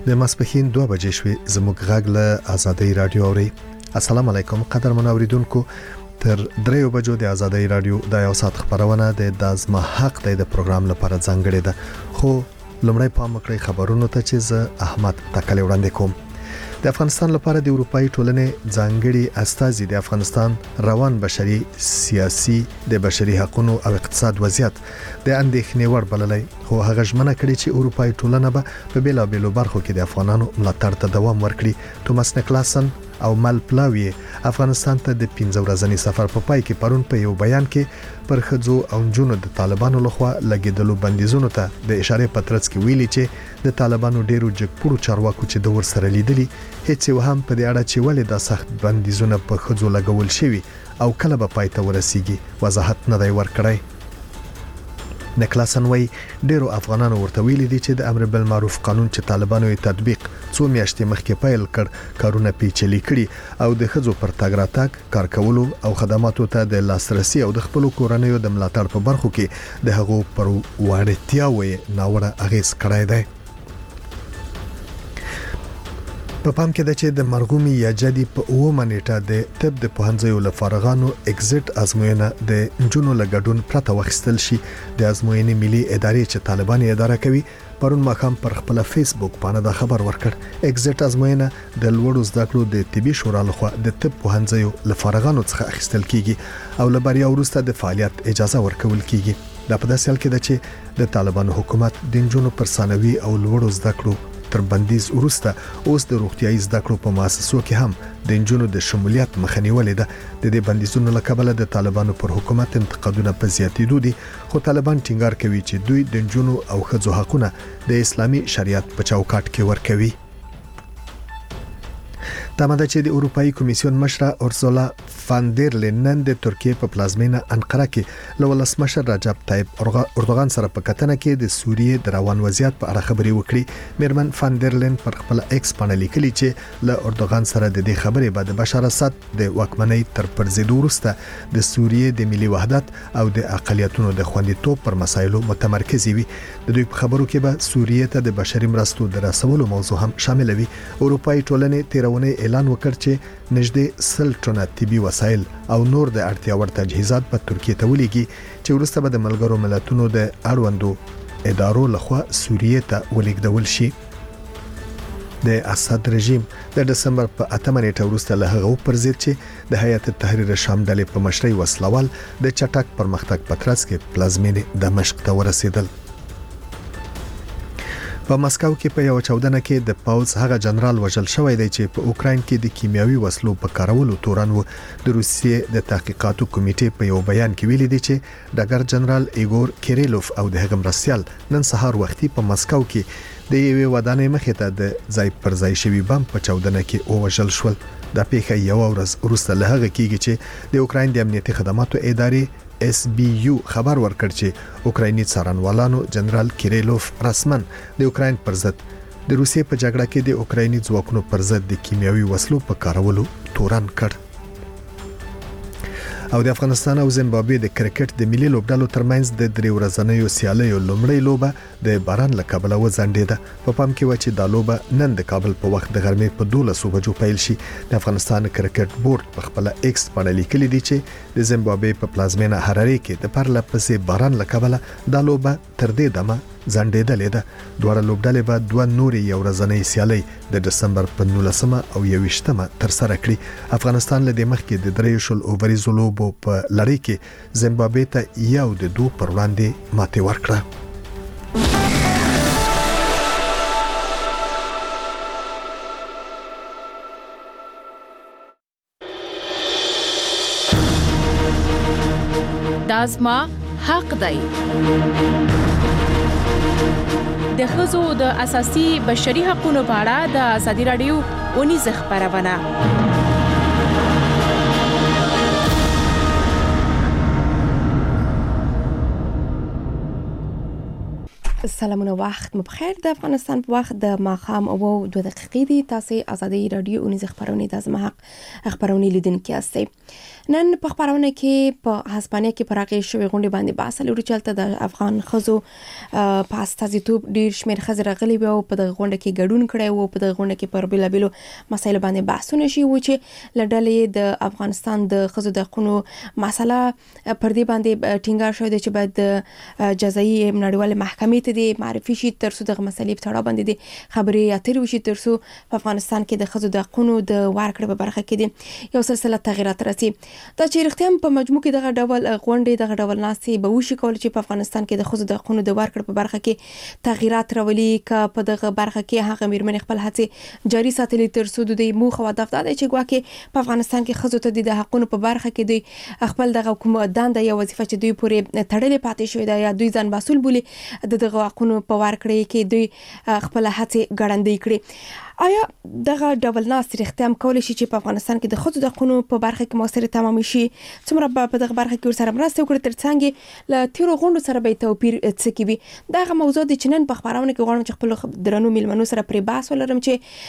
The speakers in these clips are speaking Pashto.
د ماسپښین 2 بجې شوې زموږ غږ له ازادۍ رادیو اوري. السلام علیکم قدرمن اوریدونکو. تر 3 بجو د ازادۍ رادیو د یو ساعت خبرونه د زما حق د پروګرام لپاره ځانګړې ده. خو لمړی پام وکړئ خبرونو ته چې زه احمد تکلی وړاندې کوم. د افغانستان لپاره د اروپאי ټولنې ځانګړي استازي د افغانستان روان بشري سیاسي د بشري حقوقو او اقتصاد وضعیت د اندېښنې وړ بللی. خو هغه ژمنه کړې چې اروپאי ټولنه به په بیلابېلو برخو کې د افغانانو ملاتړ ته دوام ورکړي. توماس نیکلاسن او مل پلاوی افغانستان ته د 15 ورځنی سفر په پای کې پرون په یو بیان کې پر خځو او جنونو د طالبانو لخوا لګیدلو بندیزونو ته د اشاره پترڅ کې ویلي چې د طالبانو ډیرو جګپوړو چارواکو چې د ورسره لیدلي هیڅ هم په دې اړه چې ولې د سخت بندیزونه په خځو لګول شوی او کله به پای ته ورسیږي وضاحت نه دی ورکړی. نکلاسن وای ډیرو افغانانو ورته ویلي دي چې د امر بالمعروف قانون چې طالبانو یې تطبیق 2 میاشتې مخکې پیل کړ کارونه پیچلي کړي او د خځو پر تګ راتګ کار کولو او خدماتو ته د لاسرسي او د خپل کورنیو د ملاتړ په برخو کې د هغو پر وړتیاوې ناوړه اغیز کړی دی. په پام کې ده چې د مرغومي یا جدي په 9 نیټه د طب د پوهنځیو لفارغانو ایگزیټ ازموینه د جنونو لګډون پرته وخستل شي. د ازموینې ملي ادارې چې طالبان یې اداره کوي پرون ماښام پر خپل فیسبوک باندې دا خبر ورکړ. ایگزیټ ازموینه د لوړو زده کړو د طبي شورا لخوا د طب پوهنځیو لفارغانو څخه اخیستل کیږي او لبریا وروسته د فعالیت اجازه ورکول کیږي. دا په داسې حال کې ده چې د طالبانو حکومت د جنونو پر ثانوي او لوړو زده کړو تر بندیز وروسته اوس د روغتيایي زده کړو په مؤسسو کې هم د جنونو د شمولیت مخنیولې ده. د دې بندیزونو لکبله د طالبانو پر حکومت انتقادونه په زیاتېدو دي. خو طالبان ټینګار کوي چې دوی د جنونو او ښځو حقوقونه د اسلامي شریعت په چوکاټ کې ورکوي. تماده چې د اروپאי کمیسیون مشره اورسولا فان دیر لینن د ترکیه په پلازمینه انقره کې له ولسمشر رجب طیب اردوغان سره په کتنه کې د سوریې د روان وضعیت په اړه خبرې وکړي. میرمن فان دیر لین پر خپل ایکس باندې لیکلي چې له اردوغان سره د دې خبرې بعد بشار اسد د واکمنۍ تر پرځېدو وروسته د سوریې د ملي وحدت او د اقلیتونو د خوندیتوب پر مسایلو متمرکز وي. د دوی په خبرو کې به سوریې ته د بشري مرستو د رسولو موضوع هم شامل وي. اروپאי ټولنې 13 اعلان وکړ چې نږدې 100 ټنه طبي وسایل او نور د اړتیا وړ تجهیزات په ترکیه ته ولېږي چې وروسته به د ملګرو ملتونو د اړوندو ادارو لخوا سوریې ته ولېږدول شي. د اسد رژیم د دسمبر په 8 نیټه وروسته له هغه پر ضد چې د هیئت تحریر شام ډلې په مشرۍ وسلوال د چټک پرمختګ په ترڅ کې پلازمینې دمشق ته ورسېدل. په مسکو کې په یو چاودنه کې د پاوز هغه جنرال وژل شوی دی چې په اوکراین کې د کیمیاوي وسلو په کارولو تورن و. د روسیې د تحقیقاتو کمیټې په یو بیان کې ویلي دی چې ډګر جنرال ایګور کیریلوف او د هغه مرستیال نن سهار وختي په مسکو کې د یوې ودانۍ مخې ته د ځای پر ځای شوی بم په چاودنه کې وژل شول. د پیښې یو ورځ وروسته له هغه کېږي چې د اوکراین د امنیتي خدماتو ادارې SBU خبر ورکړ چې اوکرایني څارنوالانو جنرال کیریلوف رسمن د اوکراین پر ضد د روسیې په جګړه کې د اوکرایني ځواکونو پر ضد د کیمیاوي وسلو په کارولو تورن کړ. او د افغانستان او زیمبابوې د کرکټ د ملي لوبډلو ترمنځ د 3 ورځنیو سیالیو لومړی لوبه د باران له کبله وځنډېده. په پام کې و چې دا لوبه نن د کابل په وخت د غرمې په 12 بجو پیل شي. د افغانستان کرکټ بورډ په خپل ایکس باندې لیکلي دي چې د زیمبابوې په پلازمینه هراري کې د پرله پسې باران له کبله دا لوبه تر دې دمه ځنډېدلې ده. دوه لوبډلې به 2 نورې یو ورځنۍ سیالي د دسمبر په 19 او 21 تر سره کړي. افغانستان له دې مخکې د 3 اووریزو لوبو په لړۍ کې زیمبابوې ته 1-2 پر وړاندې ماتې ورکړه. دازما حق دی. د ښځو د اساسي بشري حقوقو په اړه د ازادي رادیو اونیز خبرونه. سلامونه وخت مو بخیر. د افغانستان په وخت د ماښام او 2 دقیقې دي. تاسو ازادي رادیو اونیز خبرونه د ازما حق خبرونه لیدونکي یاستئ. نن په خبرونه کې په هسپانیا کې پراخې شوې غونډې باندې بحث لري چې د افغان خزو په استازیتوب ډیر شمېر خزر غلي او په دغه غونډه کې ګډون کړي او په دغه غونډه کې پر بلابلو مسایلو باندې بحثونه شي و چې لړلې د افغانستان د خزو د حقوقو مسله پر دې باندې ټینګار شوی دی چې باید د جزایي نړیوال محکمې ته د معرفي شي تر څو د مسلې په تړاو باندې د خبرې اترې وشي تر څو په افغانستان کې د خزو د حقوقو د ورکړې په برخه کې دي یو سلسله تغیرات راسي دا چې رښتیا په مجموع کې دغه ډول غونډې دغه ډول ناسي به وشي کول چې په افغانستان کې د خزو د حقوقو د ورکړې په برخه کې تغیرات راولي ک په دغه برخه کې هغه میرمن خپل هڅې جاري ساتلې تر څو د موخ او هدف دا دی چې ګواکې په افغانستان کې خزو ته د حقوقو په برخه کې دی خپل دغه حکومت دنده یا وظیفه چې دوی پورې تړلې پاتې شوې ده یا دوی ځان مسؤل بولي دغه حقوقو په ورکړې کې دوی خپل هڅې ګړندې کړي آیا دغه ډول ناس رښتیا کول شي چې په افغانستان کې د خزو د حقوقو په برخه کې موثر تمام شي څومره په دغه برخه کې سره مرسته وکړي ترڅنګ له تیرو غونډو سره به توپیر څه کوي دغه موضوع د چنن په خبرونه کې غواړم چې خپل درنو میلمنو سره پرې بحث ولرم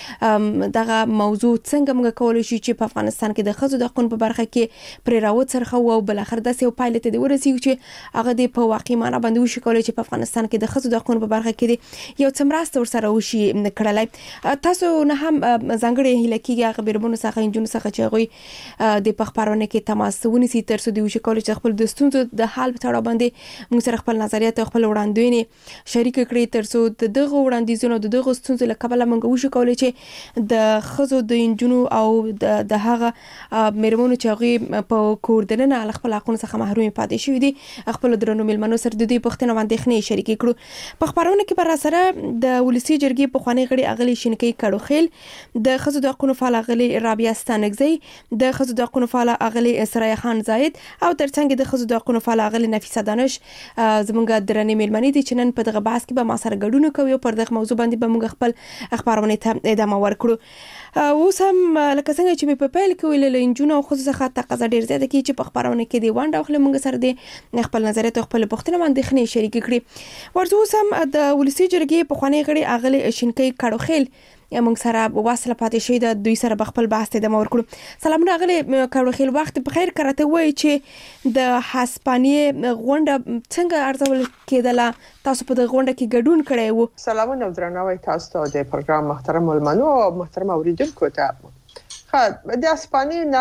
چې دغه موضوع څنګه موږ کولای شو چې په افغانستان کې د خزو د حقوقو په برخه کې پرې راوت سرخه او بل اخر د سیو پایلټ دی ورسیږي چې هغه د په واقعي معنی باندې وشي کولای چې په افغانستان کې د خزو د حقوقو په برخه کې یو څمراسته ورسره وشي کړلای تاسو نه هم ځانګړي هله کېږي هغه بیرمنو څخه انجونو څخه چې هغه د پخبرونه کې تماس ونیسي تر څو د وشي کولای چې خپل د ستونزو د حل په تړاو باندې موږ سره خپل نظریات او خپل وړاندوینې شریک کړي تر څو دغه وړاندیزونو دغه ستونزو له کبله موږ وشي کولای چې د خزو د انجونو او د هغه میرمنو چې هغه په کوردننه خپل حقوقو څخه محروم پاتې شوی دي خپل درنو میلمنو سره د دې پښتنه باندې خنې شریک کړو په خبرونه کې پر سره د ولسی جرګې په خواني غړي اغلی شینکی کړو خیل د خزو د حقوقو فعال اغلی رابعه ستانګزی د خزو د حقوقو فعال اغلی سرای خان زاید او ترڅنګ د خزو د حقوقو فعال اغلی نفیسه دانش زمونږ درنې میلمنې دي چې نن په دغه بحث کې به ما سره ګډون کوي پر دغه موضوع باندې به موږ خپل خبرونه ته ادامه ورکړو اوس هم لکه څنګه چې په پیل کې ویل انجونو خو څخه تقاضا ډیر زیاته کی چې په خبرونه کې دی وانډه خپل موږ سره دی خپل نظریات خپل پښتنه باندې خنې شریک کړي ورته اوس هم د ولسی جرګې په خواني غړي اغلی شینکی کړو خیل موږ سره واصله پاتې شوی د دوی سره خپل بحث ته د ورکړو سلام راغلی کړو خیل وخت په خیر کرته وای چې د هسپانیې غونډه څنګه ارزول کېدله تاسو په دغه غونډه کې ګډون کړی وو سلامونه درناوی تاسو ته د پروګرام محترم ملمنو او محترم اوریدونکو ته د هسپانیې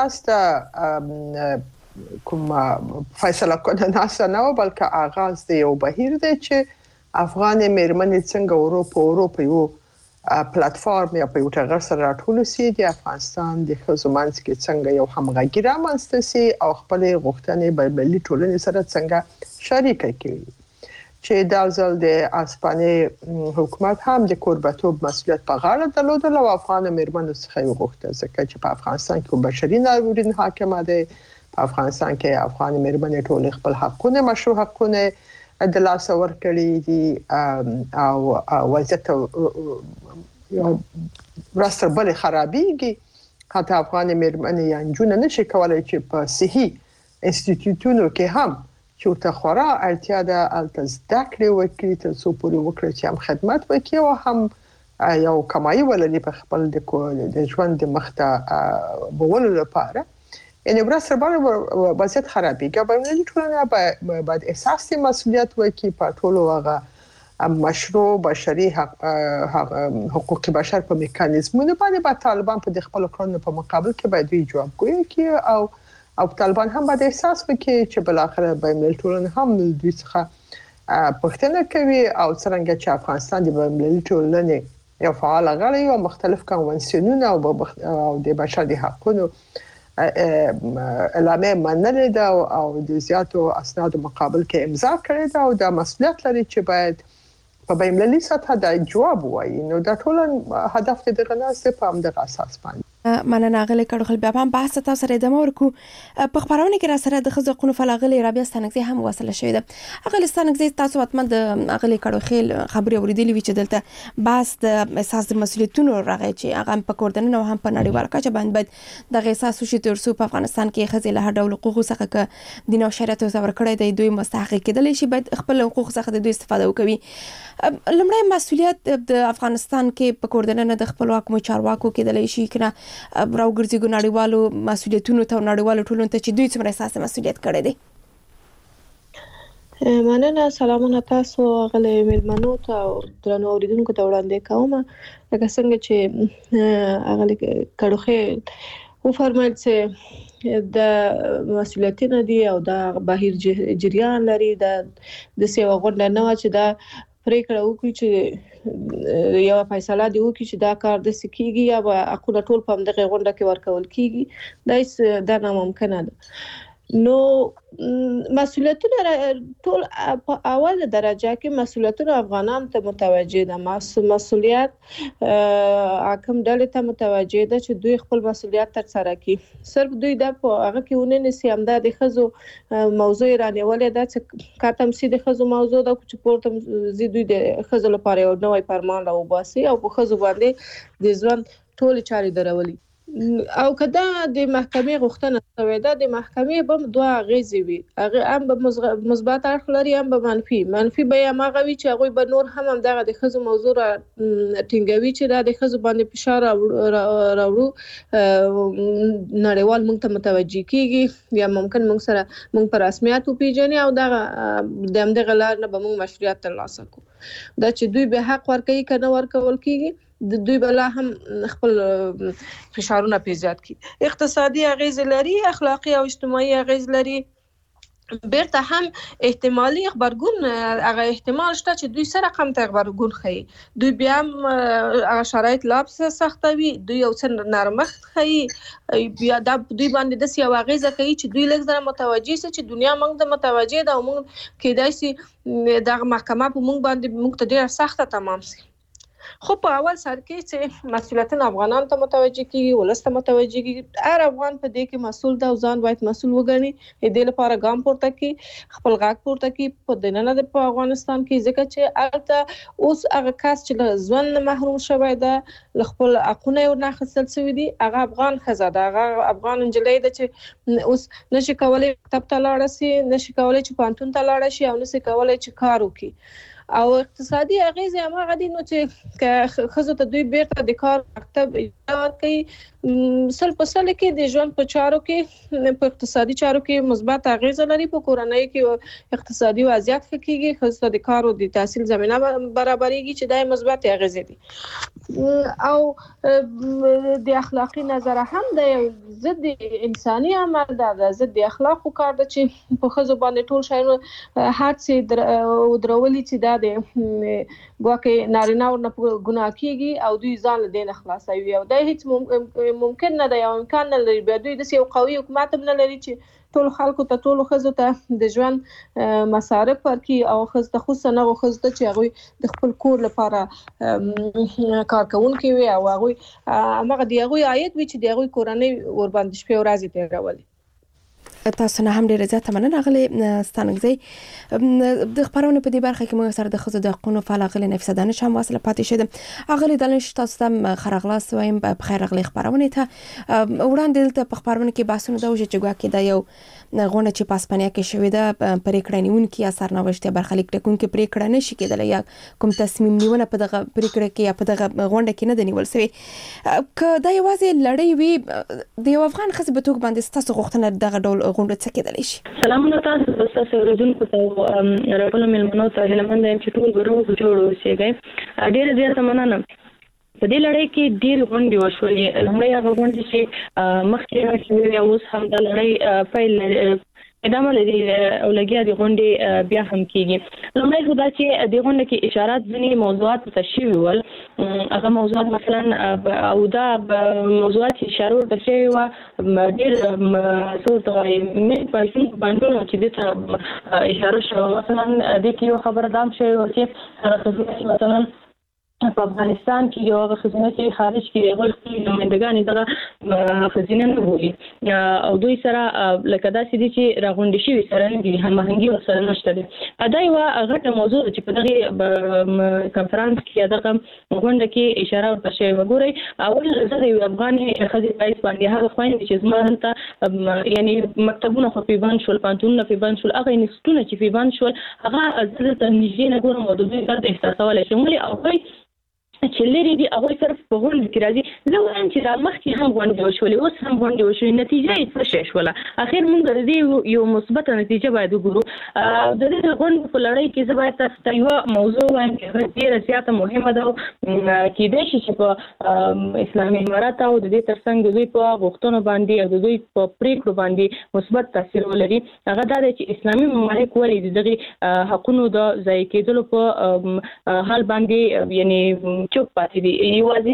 ناس کوم فیصله کنه ناس نه بلکې آغاز دی او بهیر دی چې افغان میرمنې څنګه اروپا یو پلیټفارم یا په یو ټغر سره راټول سي د افغانستان د خزمانس کې څنګه یو همغږي رامنځته سي او خپل غوښتنې په ملي ټولنې سره څنګه شریک کړي چې دا ځل د اسپانیې حکومت هم د کوربتوب مسؤلیت په غاړه درلودل او افغان میرمنو څخه یو غوښتنه ځکه چې په افغانستان کې بشري ناورین حاکم دی په افغانستان کې افغان میرمنې ټول خپل حقونه مشروع حقونه د لاس ورکړي دي او وضعیت یو راستر بل خرابېږي حتی افغان میرمنې یا نجونې نشي کولای چې په صحي انسټیټیوټونو کې هم چې ته خورا اړتیا ده الته زده کړې وکړي تر څو پورې وکړي چې هم خدمت وکړي او هم یو کمایي ولري په خپل د ژوند مخته بولو لپاره یعنی ورسره باندې وضعیت خرابېږي باندې ټولنه باید احساس مسؤلیت وکړي په ټولو هغه مشروع بشري حقوق بشر په میکانیزمونو باندې طالبان په خپل کړنو په مقابل کې باید دوی جوابګویي کوي او طالبان هم باید احساس وکړي چې بل اخر به ملي ټولنه هم دوی څخه پښتنه کوي او څنګه چې افغانستان د ملي ټولنې یو فعال غړی او مختلف کنوانسیونونه او د بشري حقوقو اعلامیه منلې ده او د زیاتو اسنادو مقابل کې امضا کړې ده او د مسؤلیت لري چې باید په بین‌المللي سطح د جواب وایي نو دا ټول هدف د غناست په همدغه اساس باندې مننه غلې کړو خل بیا هم بحث تاسو سره ادامه ورکو په خبرونه کې را سره د خزو حقوقو فلغلي رابعه ستانګزي هم وصله شوې ده اغلی ستانګزي تاسو وتمن د اغلی کړو خیل خبري اوریدلې وی چې دلته بحث د احساس د مسؤلیتونو راغی چې هغه په کوردننه او هم په نړیوال کچه باندې د احساس شو تر څو په افغانستان کې خزې له هر ډول حقوقو څخه ک دین او شریعت څور کړی دی دوی مستحق کېدل شي باید خپل حقوق څخه د دوی استفاده وکوي لمړی مسؤلیت د افغانستان کې په کوردننه د خپلواک چارواکو کېدل شي کنه راوګرځي نړیوالو مسولیتونو ته نړیوالو ټولنو ته چې دوی څومره احساس مسولیت کړی دی. مننه. سلامونه تاسو غلې ملمنو ته او درنو اوریدونکو ته وړاندې کوم. لکه څنګه چې غلې کډوخه و فرمایل چې د مسولیتونه دي او د بهیر جریان لري د سیوا غونډه نه چې دا پریکړه وکړي چې یو فیصله دی وکړي چې دا کار د سکیږي یا به اقوله ټول په دغه غونډه کې ورکول کیږي دا ناممکنه ده. نو مسولیتونه ټول په اوله درجه کې مسولیتونه افغانان ته متوجه ده. مسولیت حکم ډلې ته متوجه ده چې دوی خپل مسولیت تر سره کړي. صرف دوی د په هغه کې وننه سي هم د خزو موضوع رانیولې ده چې کاتم سي د خزو موضوع ده چې پورته زی دوی د خزو لپاره یو نوې فرمان راوباسي او په خزو باندې د ځوان ټول چاري درولي. او کدا د محکمې غوښتنه شوې ده د محکمې به دوه غیزي وي، هغه هم به مثبت اړخ لري هم به منفي به هم هغه وي چې هغه به نور هم دغه د خزو موضوع ټینګوي چې د خزو باندې فشار راوړو نړیوال موږ ته متوجي کیږي یا ممکن موږ پر رسمیت پیژني او دغه د همدغه لار نه به موږ مشروعیت ترلاسه کوو. دا چې دوی به حق ورکوي کنه ورکول کیږي د دوی بلا هم خپل فشارونه پیزیات کی. اقتصادي اغیز لري، اخلاقی او اجتماعي اغیز لري. بیرته هم احتمالي خبرګون هغه احتمال شته چې دوی سره کم ته خبرګون خي. دوی بیا هم هغه شرایط لابس سختوي، دوی یو څه نرمښت خي، بیا دا دوی باندې د سیاو غیزه کوي چې دوی لږ زره متوجي سي چې دنیا موږ ته متوجي ده او موږ کېدای سي د محکمه په موږ باندې موږ ته ډیر سخته تمام سي. خو په اول سر کې چې مسؤلیتونه افغانان ته متوجي کیږي، ولست متوجي کیږي، هر افغان په دې کې مسؤل ده او ځان باید مسؤل وګڼي. دې لپاره ګام پورته کړي، خپل غږ پورته کړي په دننه د افغانستان کې، ځکه چې البته اوس هغه کس چې له ژوند محروم شوی ده، خپل حقونه ورنه اخیستل شوي دي، هغه افغان ښځه ده، هغه افغان نجلۍ ده چې اوس نشي کولای مکتب ته لاړه شي، نشي کولای چې پوهنتون ته لاړه شي او نشي کولای چې کار وکړي. او اقتصادي اغیز هم هغه دي نو چې خزو ته دوی بیرته د کار مکتب اجازه کوي. سل په سل کې د ژوند په چارو کې په اقتصادي چارو کې مثبت اغیز لري. په کورنۍ کې اقتصادي وضعیت ښه کیږي، خزو ته د کار او د تحصیل زمينه برابرېږي چې دای مثبت اغیز دي. او د اخلاقی نظر هم د ضد انساني عمل ده، ضد اخلاقو کار ده چې په خزو باندې ټول شایونه حادثه درولي چې دا د ګواکې نارینه ورنه ګناه کیږي او دوی ځان له دې نه خلاصوي او دا هیڅ ممکن نه دی او امکان نه لري. بیا دوی د یو قوي حکومت هم نه لري چې ټول خلکو ته ټول خزو ته د ژوند مصارف ورکړي او خزو ته خصوصا هغه خزو ته چې هغه د خپل کور لپاره کارکونکي وي او هغه هغه دی هغه عاید وي چې د هغه کورنۍ ور باندې شپه ورځ تیرولي. تاسو نه هم ډیره زیاته مننه غلي ستانګزي. د خبرونه په دې برخه کې موږ سره د خزو د حقوقو فعال غلي نفس دانش هم واصله پاتې شوم. غلي دانش تاسو ته خرغلاس وایم په خیر غلي خبرونه ته وړاندې ته په خبرونه کې باسونه دا چې ګواکې دا یو غونډه چې په اسپانیا کې شوې ده پریکړه نیونکي اثر نوښت برخلیک ټکونکي پریکړه نشي کېدلی یا کوم تصمیم نیونه په دغه پریکړه کې یا په دغه غونډه کې نه دی نیول شوی. که دا یوازې لړۍ وي د یو افغان ښځې په توګه باندې ستاسو غوښتنه دغه ډول غونډه څه کېدلی شي؟ سلامونه تاسو تاسو اوریدونکو ته راغلم ملمنو ته هیلمن یم چې ټول ګرو جوړ اوسئ. ډېر زیاته مننه. په دې لړۍ کې ډېر غونډې وشولې. لومړی هغه غونډې چې مخکې شوې او اوس هم د لړۍ پیل ادامه لري او لګیا دي غونډې بیا هم کیږي. لومړی خو دا چې د غونډې کې اشارات ځینې موضوعات ته شوي ول. هغه موضوعات مثلا او دا موضوعات چې اشاره ورته شوې وه ډېر څه ته وایي مې بانډونه چې دې ته اشاره شوه. مثلا دې کې یو خبره دا هم شوې وه چې مثلا په افغانستان کې یو هغه خزینه چې خارج کې هغه خپل نمائندګان دغه خزینه نه بولي او دوی سره لکه داسې دي چې راغونډې شوي سره نه دي، هماهنګي ورسره نشته دی. دا یوه غټه موضوع ده چې په دغه کنفرانس کې یا دغه غونډه کې اشاره ورته شوې وه. ګورئ اول زه د یوې افغانې ښځې په حیث باندې هغه خویندې چې زما هلته یعنې مکتبونه خو پرې بند شول، پوهنتونونه پرې بند شول، هغه انسټیټونه چې پرې بند شول هغه زه دلته نږدې نه ګورم او د دوی درد احساسولی شم. ولې هغوی چې لري دي هغه صرف په غونډه کې راځي. زه وایم چې د مخکې هم غونډه وشولې اوس هم غونډه وشولې نتیجه یې څه شي شوله. اخر موږ د دې یو مثبت نتیجه باید وګورو. د دې غونډې په لړۍ کې زه باید تاسو ته یو موضوع وایم چې ډېره زیاته مهمه ده کېدای شي چې په اسلامي امارات او د دې ترڅنګ د دوی په غوښتنو باندې او د دوی په پریکړو باندې مثبت تاثیر ولري. هغه دا دی چې اسلامي ممالک ولې دغه حقونو د ضایع کېدلو په حال باندې یعنی چوپ پاتې دي.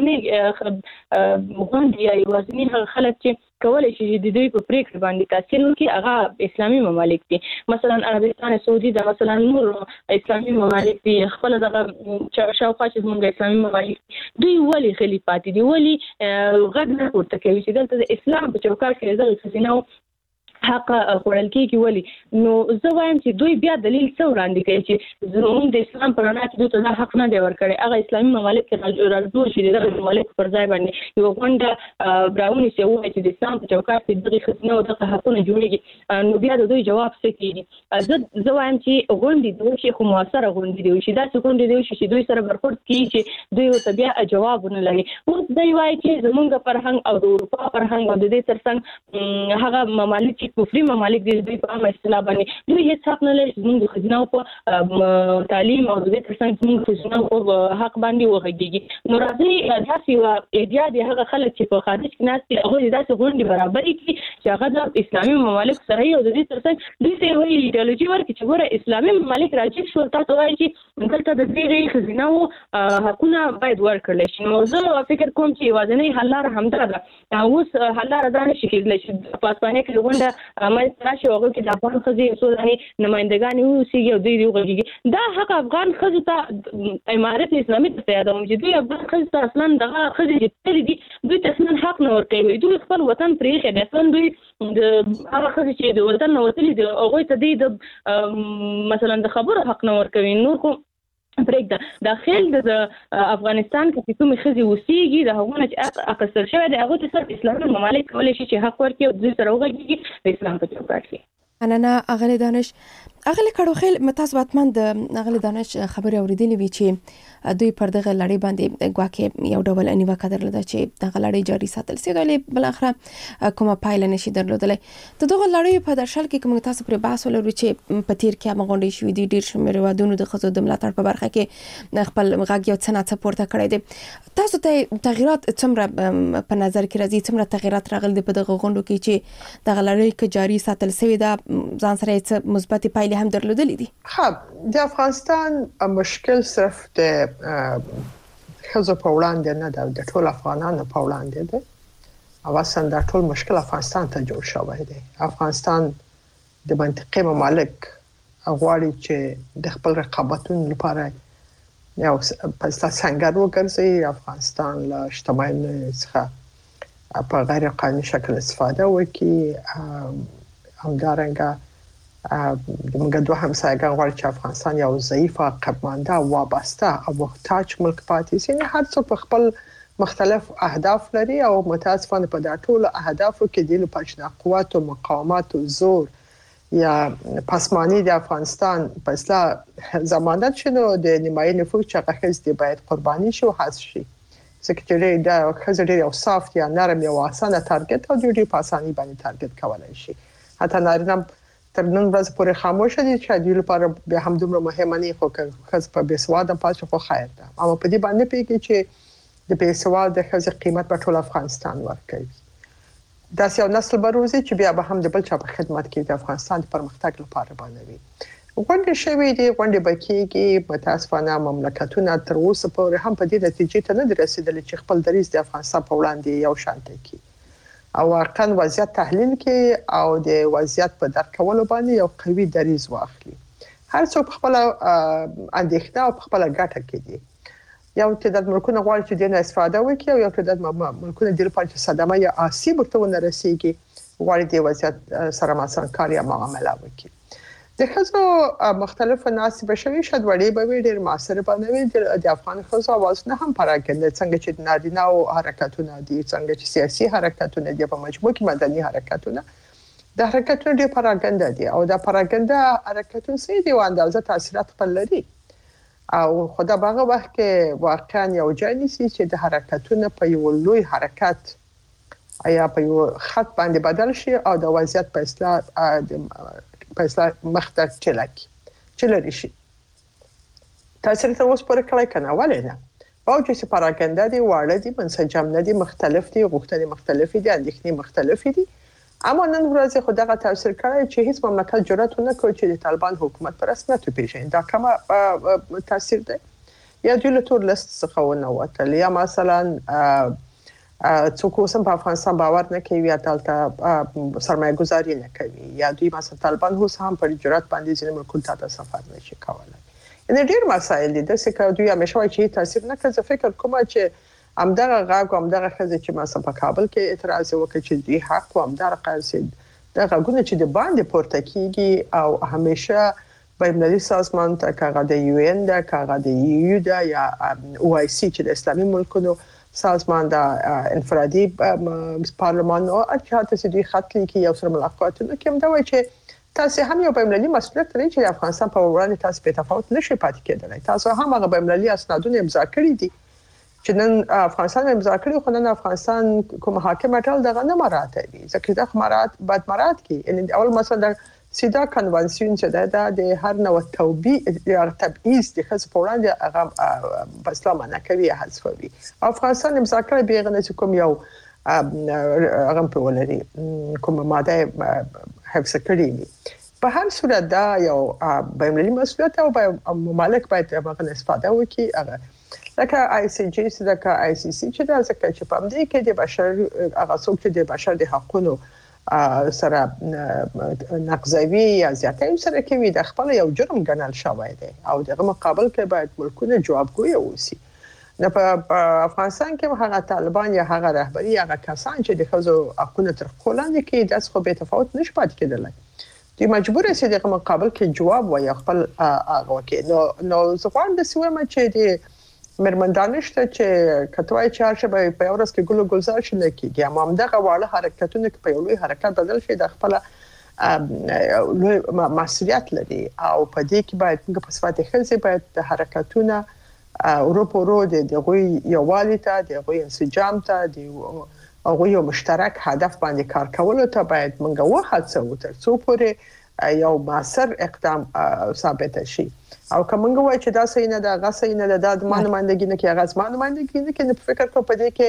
یوازینی غونډې یا یوازینی هغه خلک چې کولای شي د دوی په پریکړه باندې تاثیر وکړي هغه اسلامي ممالک دي. مثلا عربستان سعودي دا مثلا نور اسلامي ممالک دي خپل دغه شاوخوا چې موږ اسلامي ممالک دوی ولې خلی پاتې دي ولې غږ نه پورته کوي چې دلته د اسلام په چوکاټ کې دغه خزینه حق خوړل کېږي. ولې نو زه وایم چې دوی بیا دلیل څه وړاندې کوي چې زموږ د اسلام په رڼا کې دوی ته دا حق نه دی ورکړی. هغه اسلامي ممالک کې راجوړ شي دغه ممالک پر ځای باندې یو غونډه براونی چې وایي چې د اسلام په چوکاټ کې دغه خزینه او دغه حقونه جوړېږي نو بیا د دوی جواب څه کېږي. زه وایم چې غونډې د وشي خو موثره غونډې دی وشي داسې غونډې دی وشي چې دوی سره برخورد کړي چې دوی ورته بیا جواب ونه لري. اوس دوی وایي چې زموږ فرهنګ او د اروپا فرهنګ او د دې ترڅنګ هغه ممالک کفري ممالک دي دوی په عامه اصطلاح باندې دوی هیڅ حق نه لري چې موږ د خزینه په تعلیم او د دې ترڅنګ موږ خزینه په حق باندې وغږیږي. نو راځي داسې یو ایډیا دی هغه خلک چې په خارج کې ناست دي هغوی داسې غونډې برابرې کړي چې هغه د اسلامي ممالک سره او د دې ترڅنګ دوی ته یوه ایډیالوژي ورکړي چې ګوره اسلامي ممالک راجع شول تاسو وایئ چې دلته د دې خزینه او حقونه باید ورکړل شي. نو زه فکر کوم چې یوازینۍ حل لاره همدا ده. اوس حل لاره دا نشي کېدلی چې په اسپانیا کې غونډه راشي هغه کې د افغان ښځې څو ځانې نمایندګانې واوسېږي او دوی وغږېږي. دا حق افغان ښځو ته امارت اسلامي ته یادوم چې دوی افغان ښځو ته اصلا دغه ښځې چې تللي دي دوی ته اصلا حق نه ورکوي. دوی خپل وطن پرېښی دی. اصلا دوی د هغه ښځې چې د وطن نه وتلي دي هغوی ته دوی د مثلا د خبرو حق نه ورکوي. نور خو پرېږده داخل د افغانستان کې چې کومې ښځې اوسېږي د هغو نه چې اخیستل شوی دی هغو ته صرف اسلامي ممالک کولی شي چې حق ورکړي او دوی سره وغږېږي د اسلام په چوکاټ کې. مننه اغلی دانش. اغلی کړوخیل متاسو باتمن د اغلی دانش خبرې اوریدلې وی چې دوی پر دغه لړۍ باندې ګواکې یو ډول نیوکه درلوده چې دغه لړۍ جاري ساتل سي ولې بل اخره کومه پایله نشي درلودلای. د دغه لړۍ په درشل کې کوم تاسو پر بحث ولرو چې په تیر کې مغونډې شوې دي ډیر شمېر وادونو د خزو د ملاتړ په برخه کې خپل غږ یو څه نه پورته کړی دی. تاسو ته تغیرات څومره په نظر کې راځي څومره تغیرات راغلي په دغه غونډو کې چې دغه لړۍ کې جاري ساتل سوی ده ځان سره څه مثبت پایلې هم درلودلې دي؟ ها د افغانستان مشکل صرف د خزو په وړاندې نه ده د ټول افغانانو په وړاندې ده او اصلا دا ټول مشکل افغانستان ته جوړ شوی دی. افغانستان د منطقې ممالک غواړي چې د خپل رقابتونو لپاره یو پستا څنګه وګرځي. افغانستان له شتمنۍ څخه په غیر قانوني شکل استفاده وکړي. همدارنګه موږ دوه همسایګان غواړي چې افغانستان یو ضعیف عقب‌مانده وابسته او محتاج ملک پاتې شي. هر څوک په خپل مختلف اهداف لري او متاسفانه په دا ټول اهدافو کې د لپاره قوت او مقاومت او زور یا پسمانی د افغانستان په اصلاح ضمانت شنو د نیمایي نفوذ چې هغه باید قرباني شي او حذف شي. ځکه چې دا خزر یو صافت یا نرم یا اسانه تارګت او ډېر په اساني باندې تارګت کولای شي. حتی نارینه تر نن ورځې پورې خاموش دي چې د لپاره به هم دومره مهمه نه خو خاص په بسواده پاتې خو خیر ده. اما په دې باندې پیږي چې د بسواده خزر قیمت په ټول افغانستان ورکوي. دا یو نسل بروزي چې بیا به هم د بل چا په خدمت کې د افغانستان د پرمختګ لپاره باندې غونډې شوې دي. غونډې بکیږي متاسفانه مملکتونه تر اوسه پورې هم په دې نتیجې ته نه رسیدلي چې خپل دریځ د افغانستان په وړاندې یو شانتي کی او واقعا وضعیت تحلیل کې او د وضعیت په درک کولو باندې یو قوي دریځ واخلي. هر څوک خپل اندېښنه او خپل ګټه کوي. یو تعداد ملکونه غواړي چې دینه استفاده وکړي او یو تعداد ملکونه د لپاره چې صدمه یا آسیب ورته ونرسيږي غواړي د وضعیت سره مثلا کار یا معامله وکړي. د خزو مختلف ناسبه شوی شد وړي به ډېر معاصر باندې د افغان خزو اوازونه هم پراګند څنګه چې نارینه او حرکتونه دي څنګه چې سیاسي حرکتونه دي په مجموع کې مدني حرکتونه د حرکتونو ډېر پراګند دي او د پراګند حرکتونو سي دي او اندازه تاثیرات خپل لري. او خدا باغه وخت کې واقعا یو ځای نسی چې د حرکتونو په یو لوی حرکت یا په یو خط باندې بدل شي او د وضعیت په اصلاح مخته چلري شي. تاثیر تر اوسه پورې کړی کنه ولې نه باوجود چې پراکنده دي واړه دي منسجم نه دي مختلف دي غوښتنې مختلف دي اندېښنې مختلف دي اما نن ورځ خو دغه تاثیر کړی چې هیڅ مملکت جرأت نه کوي چې د طالبان حکومت پر رسمیت وپیژني. دا کومه تاثیر دی یا دوی له تور لیست څخه ونوتل یا مثلا څوک اوس په افغانستان باور نه کوي یا دلته سرمایه گذاري نه کوي یا دوی مثلا طالبان اوس هم پر جرأت باندې ځینې ملکونو ته سفر نشي کولای. ان ډیر مسایل دي د څه دوی همیشه وايي چې تاثیر نه کوي. فکر کوم چې همدغه غاګ همدغه خزه چې مثلا په کابل کې اعتراض وکړي چې دوی حق او همدغه قاصد دغه غونه چې د باندې پورته کیږي او همیشه بین‌المللي سازمان ته کاغه د یو ان د کاغه د یو د یا او آی سی چې د اسلامي ملکونو سازمان د انفرادي پارلمان او اجازه چې دوی خط لیکي یو سره ملاقاتونه کوم دا وایي چې تاسو هم یو بین‌المللي مسؤلیت لرئ چې افغانستان په وړاندې تاسو په تفاوت نشئ پاتې کېدلی. تاسو هم هغه بین‌المللي اسنادونه امضا کړی دي چې نن افغانستان امضا کړی خو نن افغانستان کوم حاکم ټول دغه نه مراعاتوي ځکه دا مراعات بعد مراعات کی یعنی اول مثلا سیدا کنوانسیون چې دا د هر نوع توبې یا تبعیض د خص په وړاندې هغه په اسلام نه کوي حذفوي. افغانستان امضا کړی بیغه نه کوم یو هغه په ولري کوم ماده حفظ کړی دي. په هر صورت دا یو بین‌المللي مسؤلیت او ممالک باید هغه استفاده وکړي هغه لکه آی سی جی لکه آی سی سی چې دا ځکه چې په دې کې د بشر هغه څوک چې د بشر د حقوقو سره نقضوي یا زیاتې سره کوي د خپل یو جرم ګڼل شوی دی او دغه مقابل کې باید ملکونه جوابګوی اوسي. نه په افغانستان کې هغه طالبان یا هغه رهبری هغه کسان چې د خزو حقوقو تر خلاندې کې د څه به تفاوت نشي پاتې کېدلی. دوی مجبور دي دغه مقابل کې جواب وایي خپل هغه کې نو ځوان د سیمه چې د مرمندانشته چې کټوای چې هرڅه په اورس کې ګل ګلزار شي نه کیږي اما همدغه واړه حرکتونه په یو لوی حرکت بدل شي د خپل لوی مسؤلیت لري او په دې کې باید موږ په صفات خلسي باید د حرکتونه اروپا د غوي یووالي ته د غوي انسجام ته د غوي مشترک هدف باندې کار کول ته باید موږ وهڅو تر څو پورې یو مؤثر اقدام ثابت شي. او کومنګ وای چې دا صحیح نه ده غا صحیح نه ده د مانمندګي نه کې غاز مانمندګي نه کې په فکر په دې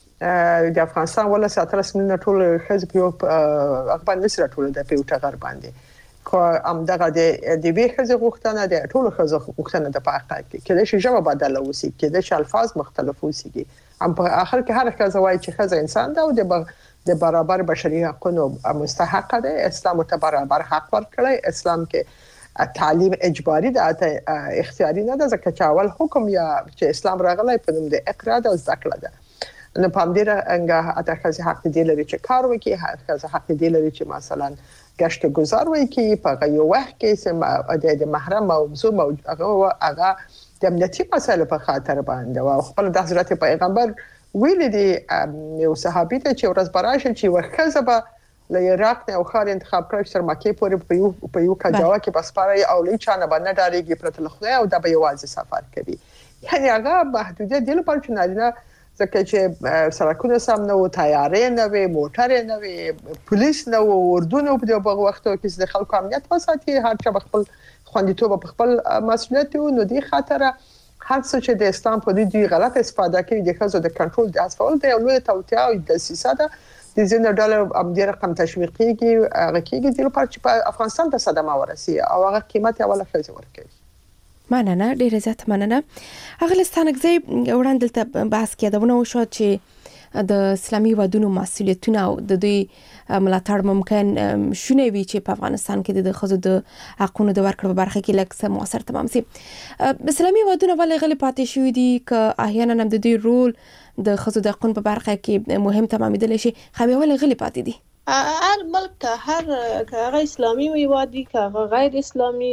کې د افغانستان ولا ساتره سمنه ټول حزب یو اخبار نسره ټول د پیوټه غر باندې کو ام دغه د وی حزب غوښتنه د ټول حزب غوښتنه د پاکه کې د شجاع بدل وسی کې د الفاظ مختلف وسی ام په اخر کې هر حزب وای چې حزب انسان ده او د برابر بشري حقوقو مستحق ده. اسلام ته برابر حق ورکړي. اسلام کې تعلیم اجباري ده اختیاري نه ده ځکه چې اول حکم یا چې اسلام راغلی په نوم د اقرا د ذکر ده. نو په دې رنګه اتخاذ حق دی لري چې کار وکړي هغه حق دی لري چې مثلا گشت گذار وکړي په یو وخت کې چې د محرم موضوع هغه د امنیتي مسایلو په خاطر باندې او خپل د حضرت پیغمبر ویل دي یو صحابي ته چې ورځ براشه چې ورخزبه له عراق نه او خار انتخاب کړی تر مکه پورې په یو کجاوه کې بسپاري او لې چانه باندې ډاریږي پرته له خدای او د به یوازې سفر کوي. یعنی هغه محدودیت دی لپاره چې نارینه ځکه چې سړکونه سم نه وو تیارې نه وي موټر نه وي پولیس نه وو اردن په دغه وختو کې د خلکو امنیت وساتي هر چا خپل خوندیتوب په خپل مسؤلیت نو دی خاطر هر څه چې د اسلام په دې غلط استفاده کوي د خزو د کنټرول د اسفل د لوی توطئه او د سیاست د زینو ډالر امدی رقم تشویقي هغه کېږي د لپاره چې په افغانستان ته صدمه ورسي او هغه قیمت اوله خزه ورکوي. مننه ډیره زیات مننه. اغلستانک زی وړاندې ته بحث کېدونه وشو چې د اسلامي ودونو مسؤلیتونه او د دوی ملاتړ ممکن شونه وي چې په افغانستان کې د خزو د حقوقو د ورکړې په برخه کې لکه موثر تمام سي. اسلامي ودونه ولې غلي پاتې شوې دي ک احیانا هم د دوی رول د خزو د حقوقو په برخه کې مهم تمامېدل شي خو ولې غلي پاتې دي؟ هر ملک ته هر اسلامي هیواد وي که غیر اسلامي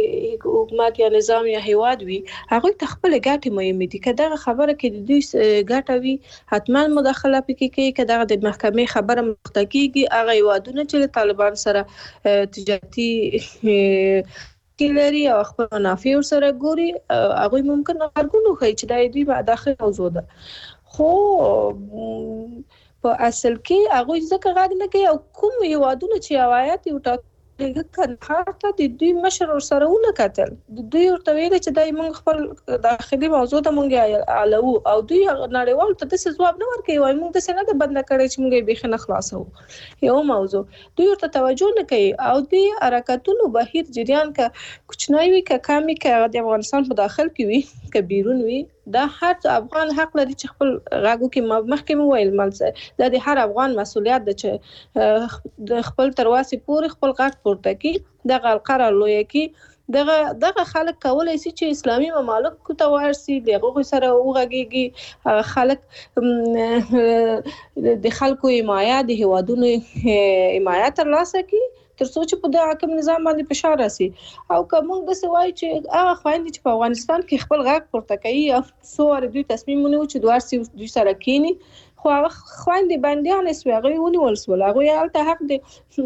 حکومت یا نظام یا هیواد وي هغه ته خپل ګټې مهمه دي. که دغه خبره کې د دوی ګټه وي حتما مداخله پکې کوي. که دغه د محکمې خبره مخته کیږي هغه هیوادونه چې طالبان سره تجارتي کې لري او خپل منافع سره ګوري هغه ممکن ارګونو کوي چې د دوی په داخل موضوع ده خو په اصل کې هغه ځکه غاګ نه کوي او کوم یوادونه چې روایت یو ټاکل کنه ته د دوی مشر سره ونه کتل د دوی ورته ویل چې دای موږ خپل داخلي موضوع ته مونږه علو او دوی نړیوال ته د ځواب نه ورکوي وای موږ د سند بند کړی چې موږ به خنه خلاصو یو موضوع دوی ورته توجه نه کوي او دوی حرکتونو بهیر جریان کا کوچنی وی کا کمی کا د افغانستان په داخل کې وی ک بیرون وی دا هر افغان حق لري چې خپل غاګو کې محکمه ویل ملځه د هر افغان مسولیت ده چې د خپل ترواسي پورې خپل غاګ پورته کی د قرار لوي کی دغه خلک کولای شي چې اسلامي ممالک ته ورسي دغه سره وغږیږي خلک د خلکو حمایت د هوادونو حمایت ترلاسه کی تر څو چې په د حاکم نظام باندې فشار راسي او کوم د سوای چې هغه خويندې چې په افغانستان کې خپل غاګ پورته کوي او څو دوی تصمیم ونیو چې دوارسي دوی سره کینی خو هغه خويندې باندې نه سوي هغه ونیول سول هغه الته حق د